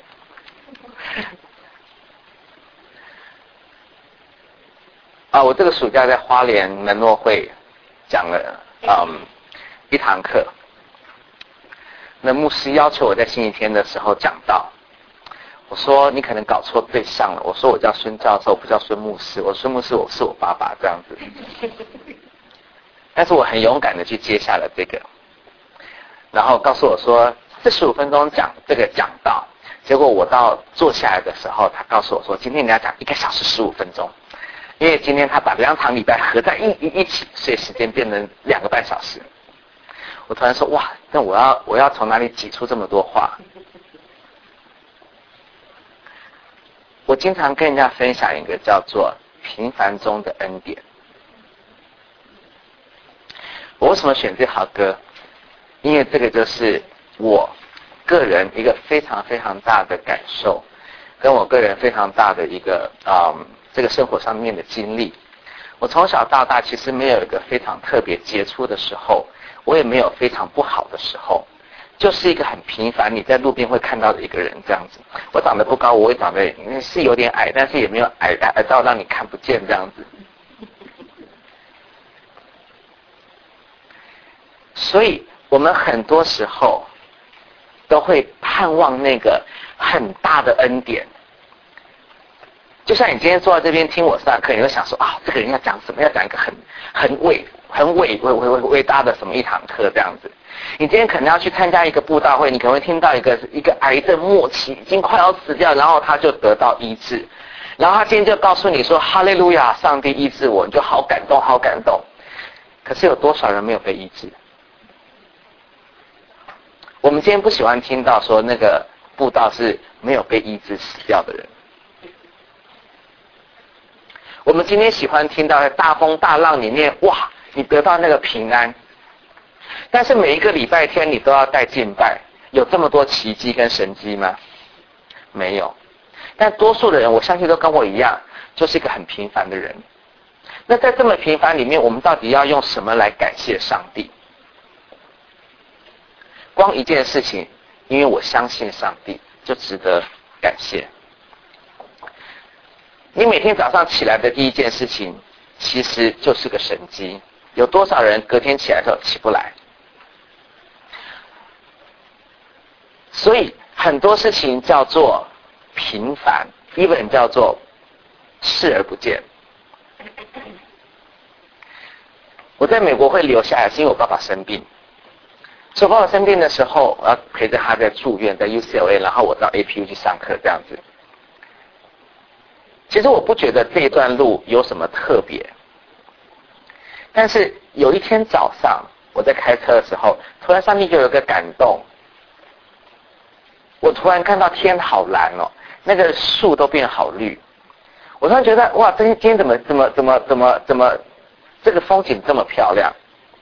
啊，我这个暑假在花莲门诺会讲了嗯一堂课，那牧师要求我在星期天的时候讲道，我说你可能搞错对象了，我说我叫孙教授，不叫孙牧师，我孙牧师我是我爸爸这样子，但是我很勇敢的去接下了这个，然后告诉我说四十五分钟讲这个讲道，结果我到坐下来的时候，他告诉我说今天你要讲一个小时十五分钟。因为今天他把两场礼拜合在一一一起，所以时间变成两个半小时。我突然说哇，那我要我要从哪里挤出这么多话？我经常跟人家分享一个叫做平凡中的恩典。我为什么选这好歌？因为这个就是我个人一个非常非常大的感受，跟我个人非常大的一个啊、嗯、这个生活上面的经历。我从小到大其实没有一个非常特别杰出的时候，我也没有非常不好的时候，就是一个很平凡你在路边会看到的一个人这样子。我长得不高，我也长得是有点矮，但是也没有矮矮到让你看不见这样子。所以我们很多时候都会盼望那个很大的恩典。就像你今天坐在这边听我上课，你会想说啊，这个人要讲什么？要讲一个很很伟、很伟伟伟伟大的什么一堂课这样子。你今天可能要去参加一个布道会，你可能会听到一个一个癌症末期，已经快要死掉，然后他就得到医治，然后他今天就告诉你说哈利路亚，上帝医治我，你就好感动，好感动。可是有多少人没有被医治？我们今天不喜欢听到说那个布道是没有被医治死掉的人。我们今天喜欢听到在大风大浪里面，哇，你得到那个平安。但是每一个礼拜天你都要带敬拜，有这么多奇迹跟神迹吗？没有。但多数的人，我相信都跟我一样，就是一个很平凡的人。那在这么平凡里面，我们到底要用什么来感谢上帝？光一件事情，因为我相信上帝，就值得感谢。你每天早上起来的第一件事情，其实就是个神迹。有多少人隔天起来之后起不来？所以很多事情叫做平凡，一本叫做视而不见。我在美国会留下来，是因为我爸爸生病。所以我爸爸生病的时候，我要陪着他在住院，在 U C L A， 然后我到 A P U 去上课这样子。其实我不觉得这一段路有什么特别，但是有一天早上我在开车的时候，突然上面就有一个感动，我突然看到天好蓝哦，那个树都变好绿，我突然觉得哇，今天今天怎么怎么怎么怎么怎么这个风景这么漂亮。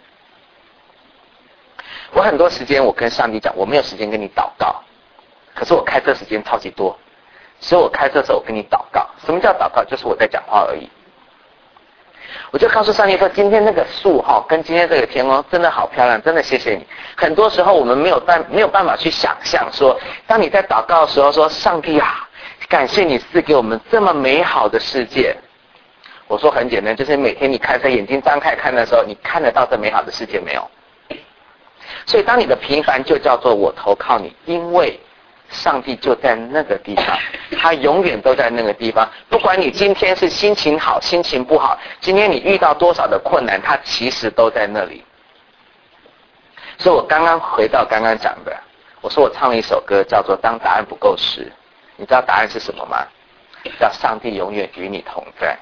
我很多时间我跟上帝讲，我没有时间跟你祷告，可是我开车时间超级多，所以我开车的时候我跟你祷告。什么叫祷告？就是我在讲话而已。我就告诉上帝说，今天那个树哈，跟今天这个天空真的好漂亮，真的谢谢你。很多时候我们没有办没有办法去想象说，当你在祷告的时候说，上帝啊，感谢你赐给我们这么美好的世界。我说很简单，就是每天你开车眼睛张开看的时候，你看得到这美好的世界没有？所以当你的平凡就叫做我投靠你，因为上帝就在那个地方，他永远都在那个地方。不管你今天是心情好心情不好，今天你遇到多少的困难，他其实都在那里。所以我刚刚回到刚刚讲的，我说我唱了一首歌叫做当答案不够时。你知道答案是什么吗？叫上帝永远与你同在。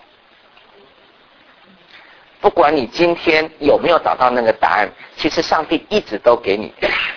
不管你今天有没有找到那个答案，其实上帝一直都给你。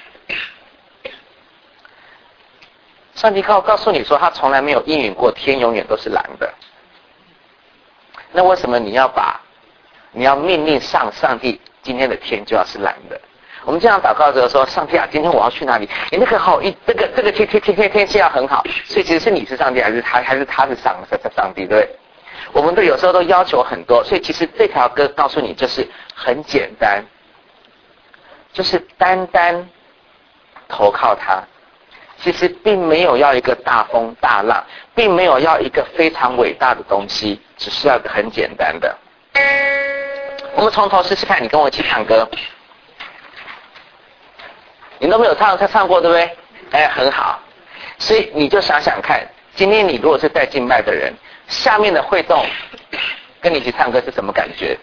上帝告告诉你说，他从来没有应允过天永远都是蓝的。那为什么你要把你要命令上上帝今天的天就要是蓝的？我们这样祷告着说，上帝啊，今天我要去哪里？你那个好一这个这个天天天天天气要很好，所以其实是你是上帝，还是他还是他是上上帝，对不对？我们都有时候都要求很多，所以其实这条歌告诉你就是很简单，就是单单投靠他。其实并没有要一个大风大浪，并没有要一个非常伟大的东西，只是要很简单的。我们从头试试看，你跟我一起唱歌。你都没有唱，他唱过对不对？哎，很好。所以你就想想看，今天你如果是带敬拜的人，下面的会众跟你一起唱歌是什么感觉？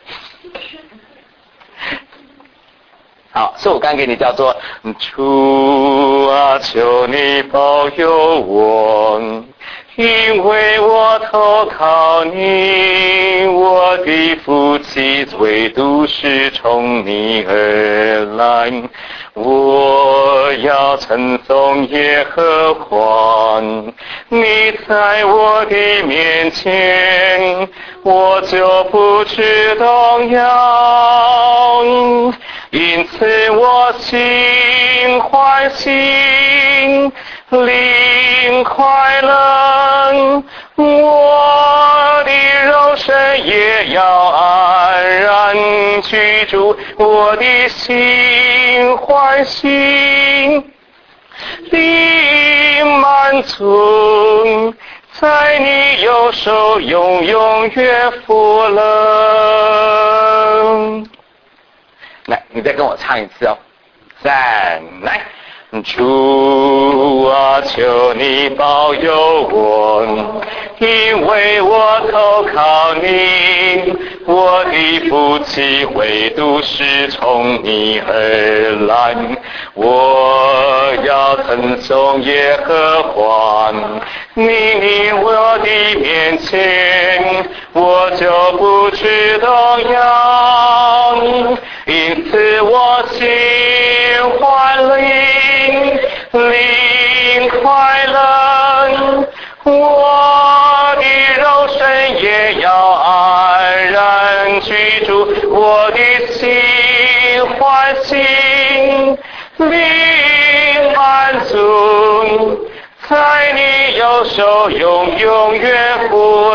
好，所以我刚给你叫做主啊，求你保佑我，因为我投靠你，我的福气唯独是从你而来。我要称颂耶和华，你在我的面前， 我就不知动摇。因此我心欢喜，灵快乐，我的肉身也要安然居住，我的心欢喜，灵满足，在你右手永永远福乐。来，你再跟我唱一次哦。三，来。主啊，求你保佑我，因为我投靠你，我的福气唯独是从你而来。我要称颂耶和华，你临我的面前，我就不知动摇。因此我心欢灵，灵快乐，我的肉身也要安然居住，我的心欢喜，灵满足，在你右手永永远福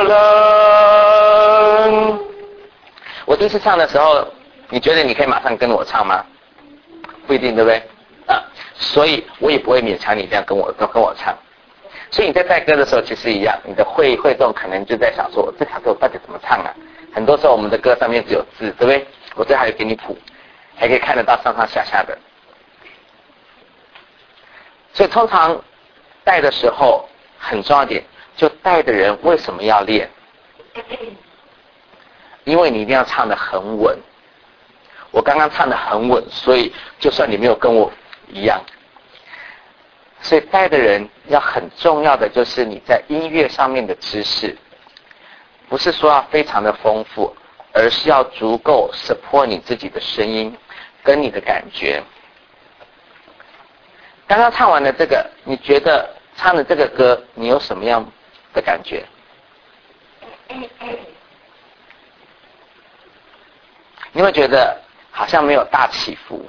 乐。我第一次唱的时候，你觉得你可以马上跟我唱吗？不一定，对不对？啊，所以我也不会勉强你这样跟我跟我唱。所以你在带歌的时候其实一样，你的会会众可能就在想说，这条歌我到底怎么唱啊？很多时候我们的歌上面只有字，对不对？我这还有给你谱，还可以看得到上上下下的。所以通常带的时候很重要一点，就带的人为什么要练？因为你一定要唱得很稳。我刚刚唱得很稳，所以就算你没有跟我一样，所以带的人要很重要的就是你在音乐上面的知识，不是说要非常的丰富，而是要足够 support 你自己的声音跟你的感觉。刚刚唱完的这个，你觉得唱的这个歌你有什么样的感觉？你会觉得好像没有大起伏，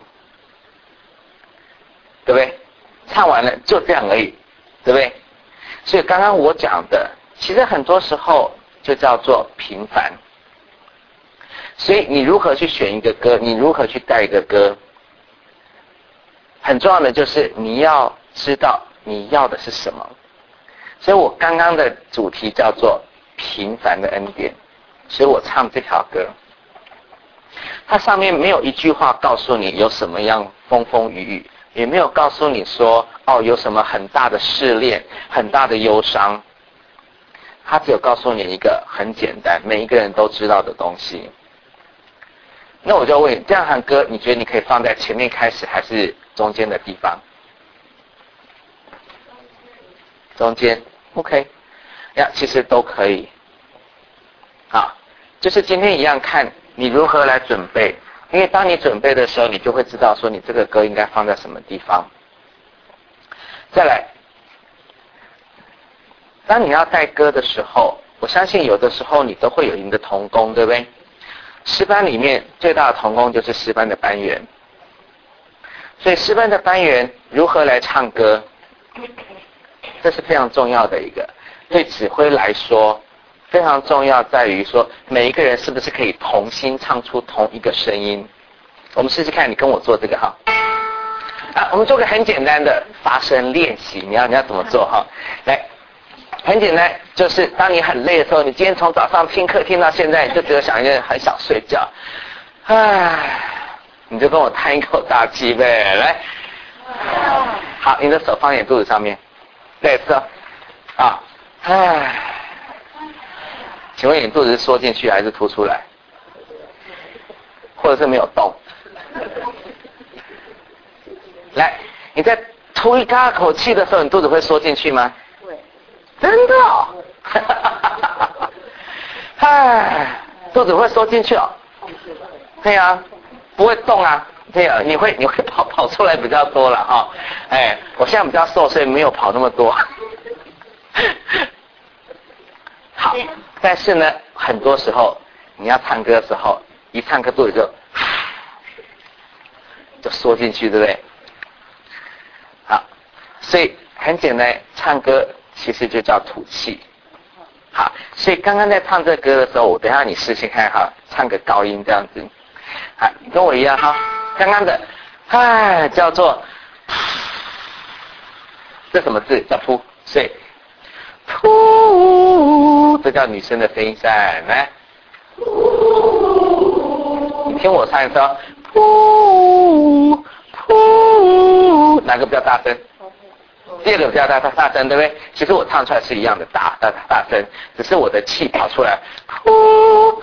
对不对？唱完了就这样而已，对不对？所以刚刚我讲的其实很多时候就叫做平凡。所以你如何去选一个歌，你如何去带一个歌，很重要的就是你要知道你要的是什么。所以我刚刚的主题叫做平凡的恩典，所以我唱这条歌，它上面没有一句话告诉你有什么样风风雨雨，也没有告诉你说哦有什么很大的试炼，很大的忧伤，它只有告诉你一个很简单每一个人都知道的东西。那我就问你，这样的歌你觉得你可以放在前面开始还是中间的地方？中间 OK 呀，其实都可以。好，就是今天一样看你如何来准备，因为当你准备的时候，你就会知道说你这个歌应该放在什么地方。再来，当你要带歌的时候，我相信有的时候你都会有你的同工，对不对？诗班里面最大的同工就是诗班的班员，所以诗班的班员如何来唱歌，这是非常重要的一个。对指挥来说非常重要，在于说每一个人是不是可以同心唱出同一个声音。我们试试看，你跟我做这个哈。啊，我们做个很简单的发声练习，你要你要怎么做哈？来，很简单，就是当你很累的时候，你今天从早上听课听到现在，你就只有想一个很想睡觉，唉，你就跟我叹一口大气呗，来，好，你的手放在你肚子上面，对，是啊，唉，请问你肚子是缩进去还是凸出来，或者是没有动？来，你在吐一大口气的时候，你肚子会缩进去吗？ 会。 真的哦？唉，肚子会缩进去哦？对啊，不会动啊。对啊，你会你会跑跑出来比较多了哈、哦。哎，我现在比较瘦，所以没有跑那么多。好， 但是呢，很多时候你要唱歌的时候，一唱歌肚子就就缩进去，对不对？好，所以很简单，唱歌其实就叫吐气。好，所以刚刚在唱这歌的时候，我等一下你试试看哈，唱个高音这样子。好，跟我一样哈。刚刚的，哎，叫做，这什么字？叫噗。所以，噗，这叫女生的声音噻。来，你听我唱一次，噗噗，哪个比较大声？第二个比较大大大声，对不对？其实我唱出来是一样的大大大声，只是我的气跑出来，噗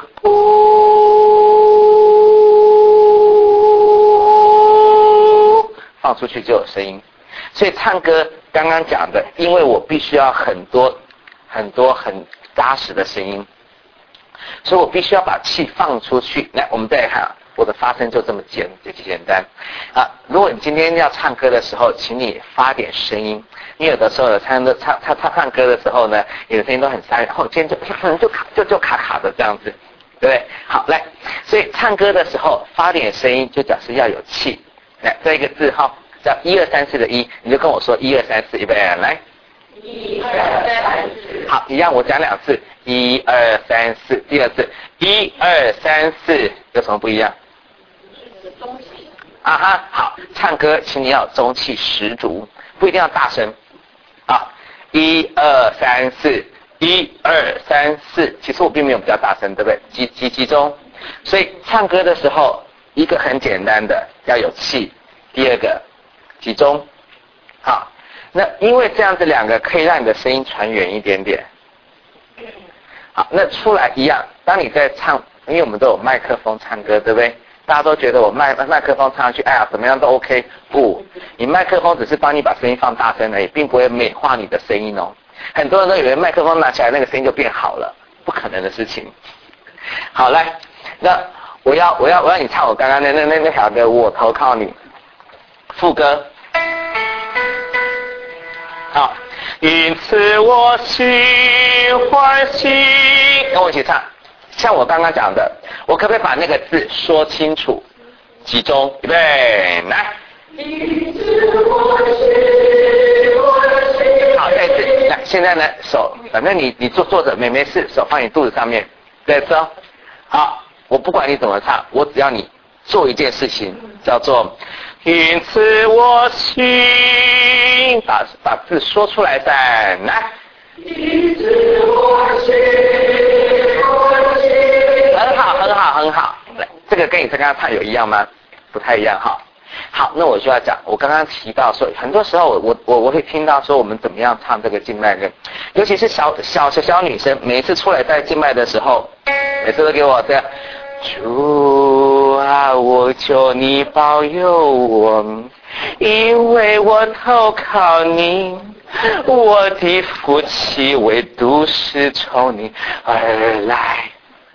噗，放出去就有声音。所以唱歌刚刚讲的，因为我必须要很多很多很扎实的声音，所以我必须要把气放出去。来，我们再来看。我的发声就这么简简单啊！如果你今天要唱歌的时候，请你发点声音。你有的时候唱歌唱唱唱唱歌的时候呢，你的声音都很沙，然后今天就就卡就就卡卡的这样子，对不对？好，来，所以唱歌的时候发点声音，就表示要有气。来，这一个字哈，叫一二三四的一，你就跟我说一二三四，预备来。 一二三四。 好，一样，我讲两次，一二三四。第二次，一二三四，有什么不一样？ 中气啊哈，好，唱歌请你要中气十足，不一定要大声啊。一二三四，一二三四，其实我并没有比较大声，对不对？集集集中，所以唱歌的时候，一个很简单的要有气，第二个集中。好，那因为这样子两个可以让你的声音传远一点点。好，那出来一样，当你在唱，因为我们都有麦克风唱歌，对不对？大家都觉得我麦麦克风唱上去，哎呀，怎么样都 OK。不，你麦克风只是帮你把声音放大声而已，并不会美化你的声音哦。很多人都以为麦克风拿起来那个声音就变好了，不可能的事情。好，来，那我要我要我要你唱我刚刚那那那那条歌，我投靠你，副歌。好，因此我心欢喜，跟我一起唱。像我刚刚讲的，我可不可以把那个字说清楚？集中，预备，来。好，再一次，来，现在呢，手，反正你你坐坐着没没事，手放你肚子上面，再一次哦。好，我不管你怎么唱，我只要你做一件事情，叫做因此我心，把把字说出来噻，来。因此我心。很好，很好，很好。来，这个跟你刚刚唱有一样吗？不太一样哈。好，那我就要讲，我刚刚提到说，很多时候我我我我会听到说我们怎么样唱这个静脉歌，尤其是小小小小女生，每一次出来带静脉的时候，每次都给我这样，主啊，我求你保佑我，因为我投靠你，我的福气唯独是从你而来。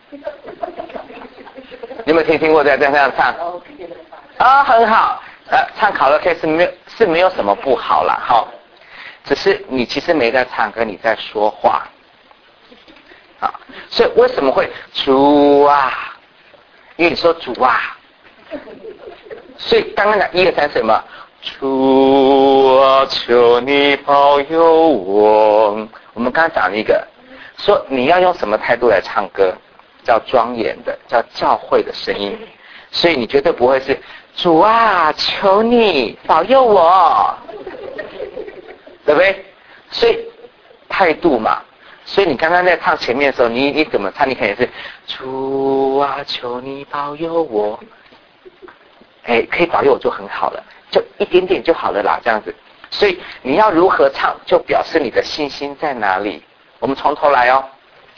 你有没有听听过这样这样唱？啊，很好。呃，唱卡拉 OK 是没有是没有什么不好啦，哈，只是你其实没在唱歌，你在说话。啊，所以为什么会主啊？因为你说主啊，所以刚刚讲一二三什么？主啊，求你保佑我。我们刚刚讲了一个，说你要用什么态度来唱歌？叫庄严的，叫教会的声音，所以你绝对不会是主啊，求你保佑我，对不对？所以态度嘛，所以你刚刚在唱前面的时候，你你怎么唱？你肯定是主啊，求你保佑我，哎，可以保佑我就很好了，就一点点就好了啦，这样子。所以你要如何唱，就表示你的信心在哪里。我们从头来哦。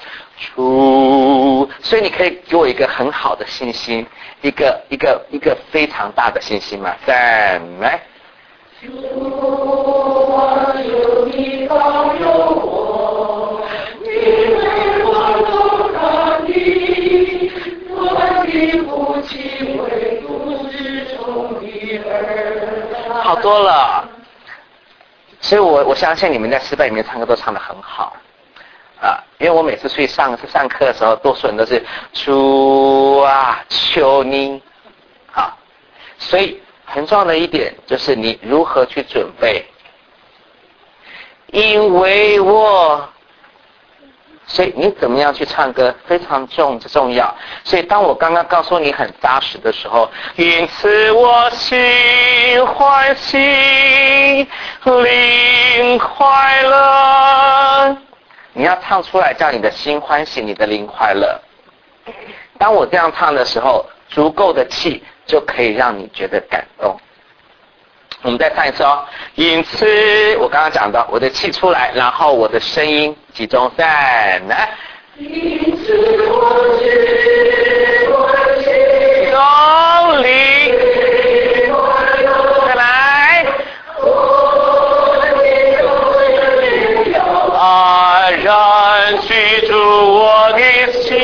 主，所以你可以给我一个很好的信心，一个一个一个非常大的信心嘛。三来。主啊，求你保佑我，因为我投靠你，我的福气唯独是从你而来。好多了，所以我我相信你们在诗班里面唱歌都唱得很好。 啊，因为我每次去上上课的时候，多数人都是主啊求你，好，所以很重要的一点就是你如何去准备，因为我，所以你怎么样去唱歌非常重重要。所以当我刚刚告诉你很扎实的时候，因此我心欢喜，灵快乐。你要唱出来，叫你的心欢喜，你的灵快乐。当我这样唱的时候，足够的气就可以让你觉得感动。我们再唱一次哦。因此，我刚刚讲到，我的气出来，然后我的声音集中在来。因此我心欢喜，用力，再来。啊，让居住我的心，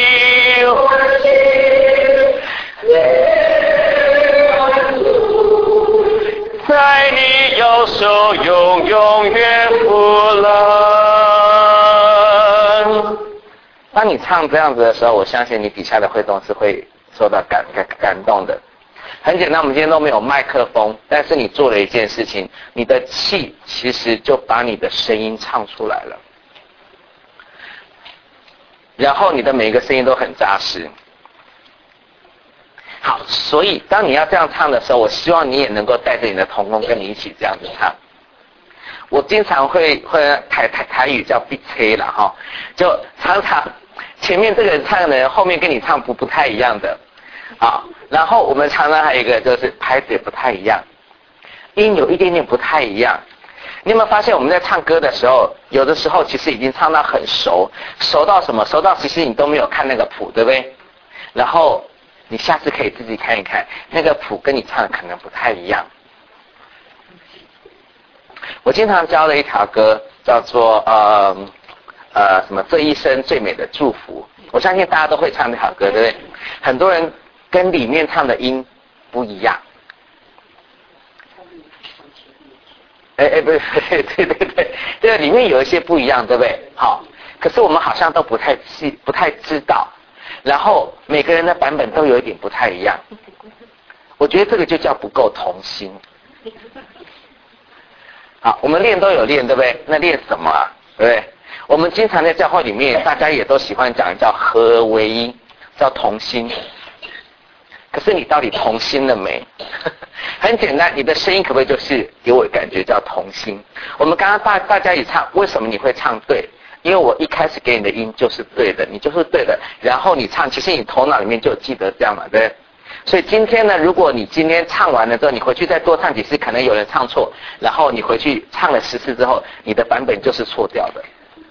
在你右手永永远不冷。当你唱这样子的时候，我相信你底下的会众是会受到感感感动的。很简单，我们今天都没有麦克风，但是你做了一件事情，你的气其实就把你的声音唱出来了，然后你的每一个声音都很扎实。好，所以当你要这样唱的时候，我希望你也能够带着你的同工跟你一起这样子唱。我经常会会台台台语叫闭吹啦哈，就常常前面这个人唱的人，后面跟你唱不不太一样的啊。然后我们常常还有一个就是拍子也不太一样，音有一点点不太一样。你有没有发现我们在唱歌的时候，有的时候其实已经唱到很熟，熟到什么？熟到其实你都没有看那个谱，对不对？然后你下次可以自己看一看，那个谱跟你唱的可能不太一样。我经常教的一条歌叫做呃呃什么这一生最美的祝福，我相信大家都会唱这条歌，对不对？很多人跟里面唱的音不一样。哎哎，不是，对对对，这个里面有一些不一样，对不对？好，可是我们好像都不太记，不太知道。然后每个人的版本都有一点不太一样。我觉得这个就叫不够同心。好，我们练都有练，对不对？那练什么啊？对不对？我们经常在教会里面，大家也都喜欢讲叫合而为一，叫同心。可是你到底同心了没？很简单，你的声音可不可以就是给我感觉叫同心？我们刚刚大大家一唱，为什么你会唱对？因为我一开始给你的音就是对的，你就是对的，然后你唱，其实你头脑里面就有记得这样嘛，对不对？所以今天呢，如果你今天唱完了之后，你回去再多唱几次，可能有人唱错，然后你回去唱了十次之后，你的版本就是错掉的。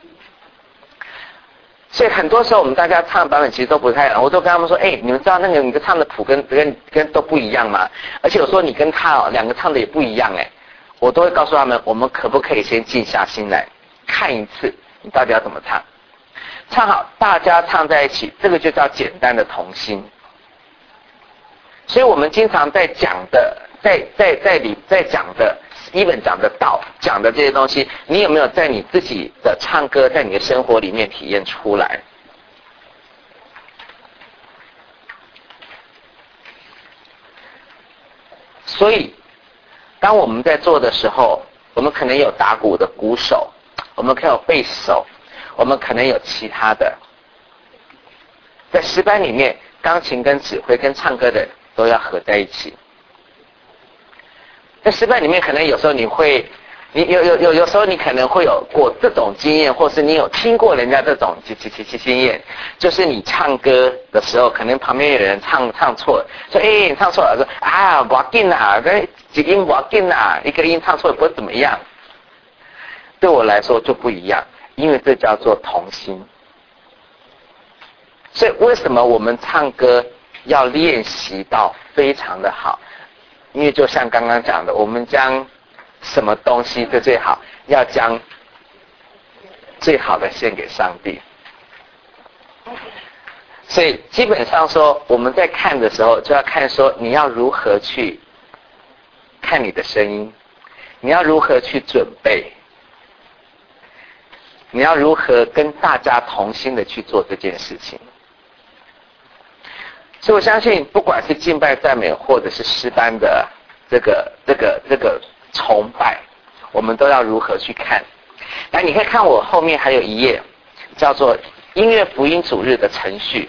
所以很多时候我们大家唱的版本其实都不太一样，我都跟他们说，哎，你们知道那个你的唱的谱跟跟跟都不一样吗？而且我说你跟他哦两个唱的也不一样哎，我都会告诉他们，我们可不可以先静下心来看一次，你到底要怎么唱？唱好，大家唱在一起，这个就叫简单的同心。所以我们经常在讲的，在在在里在讲的。even 讲的道讲的这些东西，你有没有在你自己的唱歌，在你的生活里面体验出来？所以当我们在做的时候，我们可能有打鼓的鼓手，我们可能有贝斯手，我们可能有其他的。在诗班里面，钢琴跟指挥跟唱歌的都要合在一起。在诗班里面，可能有时候你会，你有有有有时候你可能会有过这种经验，或是你有听过人家这种经经经经验，就是你唱歌的时候，可能旁边有人唱唱错了，说哎、欸、你唱错了，说啊不要紧啊，这几个音不要紧啊，一个音唱错了不会怎么样。对我来说就不一样，因为这叫做同心。所以为什么我们唱歌要练习到非常的好？因为就像刚刚讲的，我们将什么东西是最好？要将最好的献给上帝。所以基本上说，我们在看的时候，就要看说你要如何去看你的声音，你要如何去准备， 你要如何跟大家同心的去做这件事情。所以我相信，不管是敬拜赞美，或者是诗班的这个这个这个崇拜，我们都要如何去看。来，你可以看我后面还有一页，叫做音乐福音主日的程序。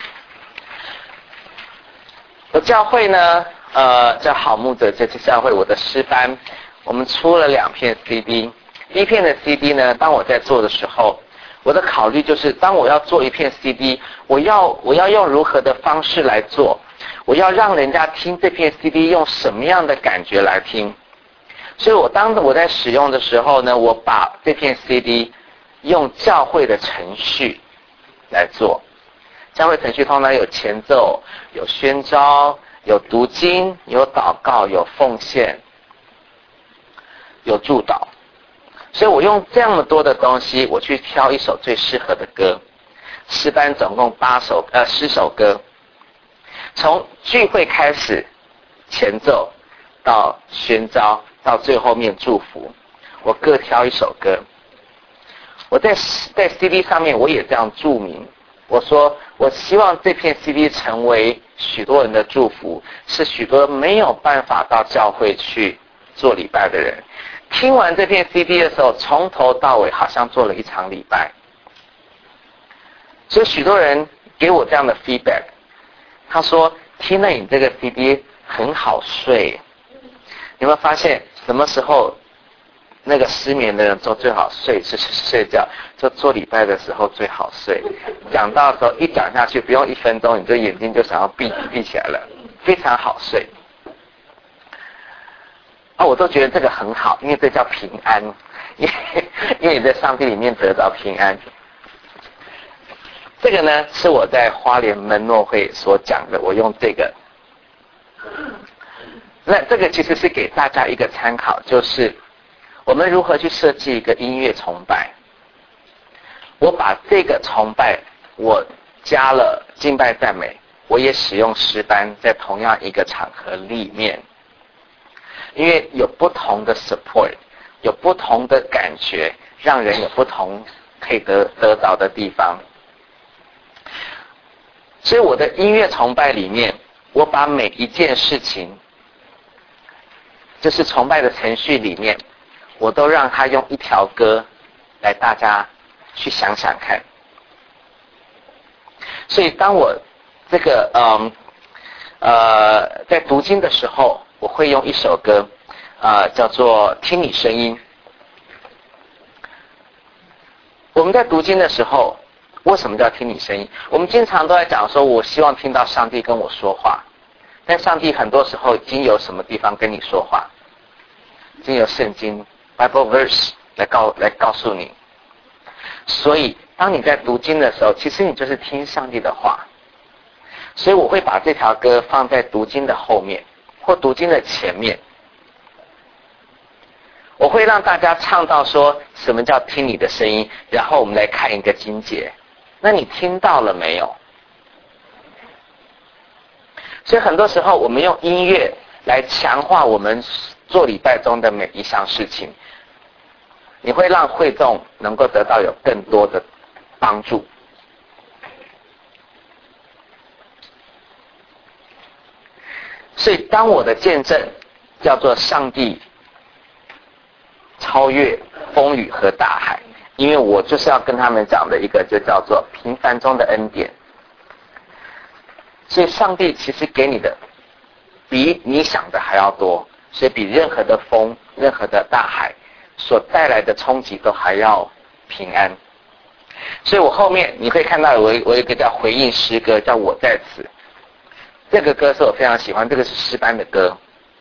我教会呢，呃，叫好牧者这次教会，我的诗班，我们出了两片 C D。第一片的 C D 呢，当我在做的时候，我的考虑就是，当我要做一片 C D， 我要我要用如何的方式来做，我要让人家听这片 C D 用什么样的感觉来听。所以我当我在使用的时候呢，我把这片 C D 用教会的程序来做。教会程序通常有前奏、有宣召、有读经、有祷告、有奉献、有祝祷。所以我用这么多的东西，我去挑一首最适合的歌。诗班总共八首，呃，十首歌。从聚会开始，前奏到宣召，到最后面祝福，我各挑一首歌。我在在 C D 上面我也这样注明，我说我希望这片 C D 成为许多人的祝福，是许多没有办法到教会去做礼拜的人。听完这片 C D 的时候，从头到尾好像做了一场礼拜。所以许多人给我这样的 feedback， 他说听了你这个 C D 很好睡。有没有发现什么时候那个失眠的人说最好睡是睡觉，就做礼拜的时候最好睡。讲到的时候一讲下去不用一分钟，你这眼睛就想要闭闭起来了，非常好睡。啊，我都觉得这个很好，因为这叫平安，因为因为你在上帝里面得到平安。这个呢是我在花莲门诺会所讲的，我用这个。那这个其实是给大家一个参考，就是我们如何去设计一个音乐崇拜。我把这个崇拜我加了敬拜赞美，我也使用诗班在同样一个场合里面。因为有不同的 support， 有不同的感觉，让人有不同可以得得到的地方。所以我的音乐崇拜里面，我把每一件事情，就是崇拜的程序里面，我都让他用一条歌来大家去想想看。所以当我这个嗯呃在读经的时候，我会用一首歌，呃，叫做《听你声音》。我们在读经的时候，为什么叫听你声音？我们经常都在讲说，我希望听到上帝跟我说话，但上帝很多时候经由什么地方跟你说话？经由圣经 Bible verse 来告来告诉你。所以，当你在读经的时候，其实你就是听上帝的话。所以我会把这条歌放在读经的后面。或读经的前面，我会让大家唱到说什么叫听你的声音，然后我们来看一个经节。那你听到了没有？所以很多时候我们用音乐来强化我们做礼拜中的每一项事情，你会让会众能够得到有更多的帮助。所以当我的见证叫做上帝超越风雨和大海，因为我就是要跟他们讲的一个就叫做平凡中的恩典。所以上帝其实给你的比你想的还要多，所以比任何的风任何的大海所带来的冲击都还要平安。所以我后面你会看到我我有一个叫回应诗歌，叫我在此。这个歌是我非常喜欢，这个是诗班的歌。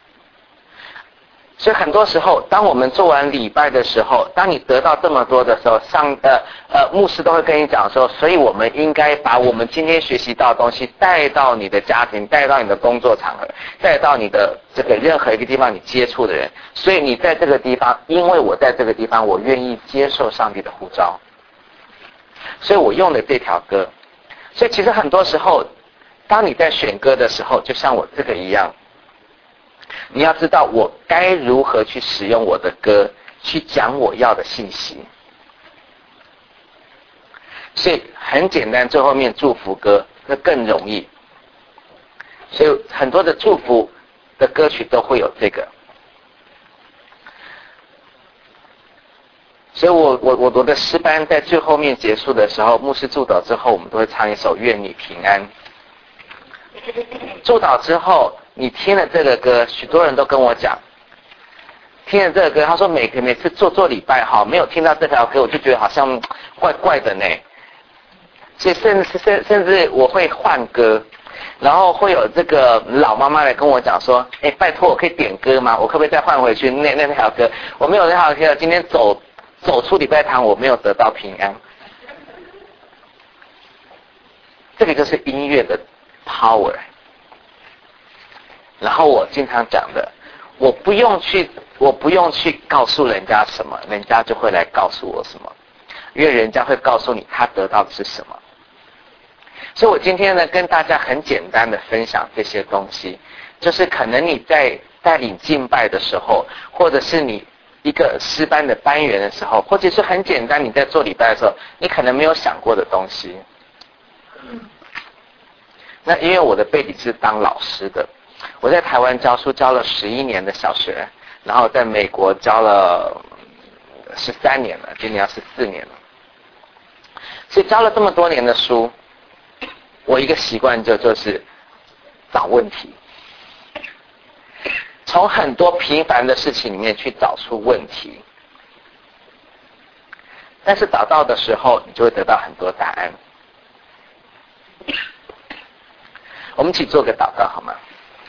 所以很多时候，当我们做完礼拜的时候，当你得到这么多的时候，上呃呃牧师都会跟你讲说，所以我们应该把我们今天学习到的东西带到你的家庭，带到你的工作场合，带到你的这个任何一个地方你接触的人。所以你在这个地方，因为我在这个地方，我愿意接受上帝的呼召，所以我用了这条歌。所以其实很多时候，当你在选歌的时候，就像我这个一样，你要知道我该如何去使用我的歌，去讲我要的信息。 所以很简单，最后面祝福歌那更容易。所以很多的祝福的歌曲都会有这个。所以我我我我的诗班在最后面结束的时候，牧师祝祷之后，我们都会唱一首《愿你平安》。祝祷之后，你听了这个歌，许多人都跟我讲，听了这个歌，他说每个每次做做礼拜哈，没有听到这条歌，我就觉得好像怪怪的呢。所以甚至甚甚至我会换歌，然后会有这个老妈妈来跟我讲说，哎，拜托我可以点歌吗？我可不可以再换回去那那条歌？我没有那条歌，今天走走出礼拜堂，我没有得到平安。这个就是音乐的 power。然后我经常讲的，我不用去，我不用去告诉人家什么，人家就会来告诉我什么，因为人家会告诉你他得到的是什么。所以我今天呢，跟大家很简单的分享这些东西，就是可能你在带领敬拜的时候，或者是你一个诗班的班员的时候，或者是很简单你在做礼拜的时候，你可能没有想过的东西。那因为我的背景是当老师的，我在台湾教书教了十一年的小学，然后在美国教了十三年了，今年要十四年了。所以教了这么多年的书，我一个习惯就就是找问题，从很多平凡的事情里面去找出问题，但是找到的时候，你就会得到很多答案。我们一起做个祷告好吗？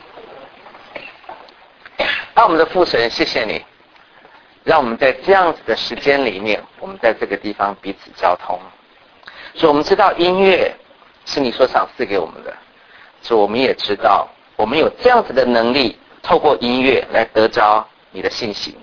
啊，我们的父神，谢谢你，让我们在这样子的时间里面，我们在这个地方彼此交通。所以我们知道音乐是你所赏赐给我们的，所以我们也知道我们有这样子的能力，透过音乐来得着你的信心。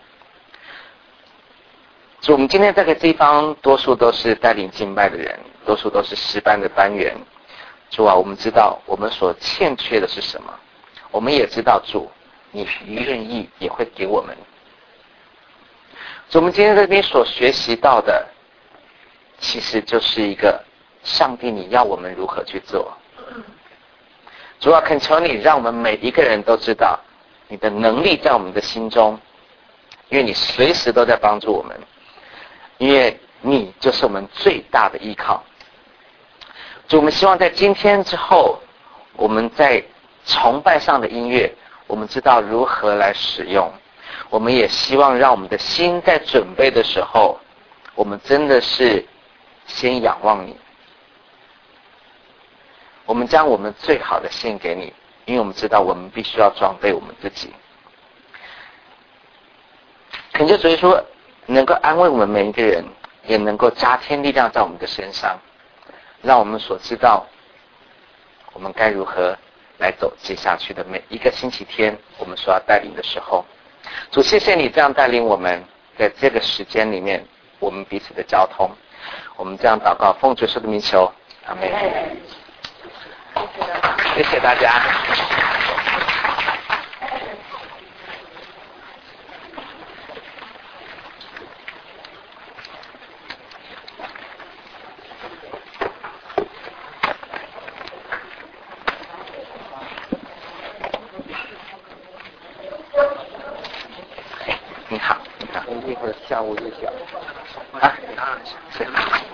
所以我们今天这个地方多数都是带领敬拜的人，多数都是诗班的班员。主啊，我们知道我们所欠缺的是什么，我们也知道主你愿意也会给我们。所以我们今天这边所学习到的，其实就是一个上帝你要我们如何去做。主啊，恳求你让我们每一个人都知道你的能力在我们的心中，因为你随时都在帮助我们，因为你就是我们最大的依靠。所以我们希望在今天之后，我们在崇拜上的音乐，我们知道如何来使用。我们也希望让我们的心在准备的时候，我们真的是先仰望你。我们将我们最好的献给你，因为我们知道我们必须要装备我们自己。恳求主耶稣能够安慰我们每一个人，也能够加添力量在我们的身上，让我们所知道我们该如何来走接下去的每一个星期天我们所要带领的时候。主，谢谢你这样带领我们在这个时间里面我们彼此的交通。我们这样祷告奉主耶稣的名求，阿们。谢谢大家。你好，你好。 一会儿下午就讲。 啊，是。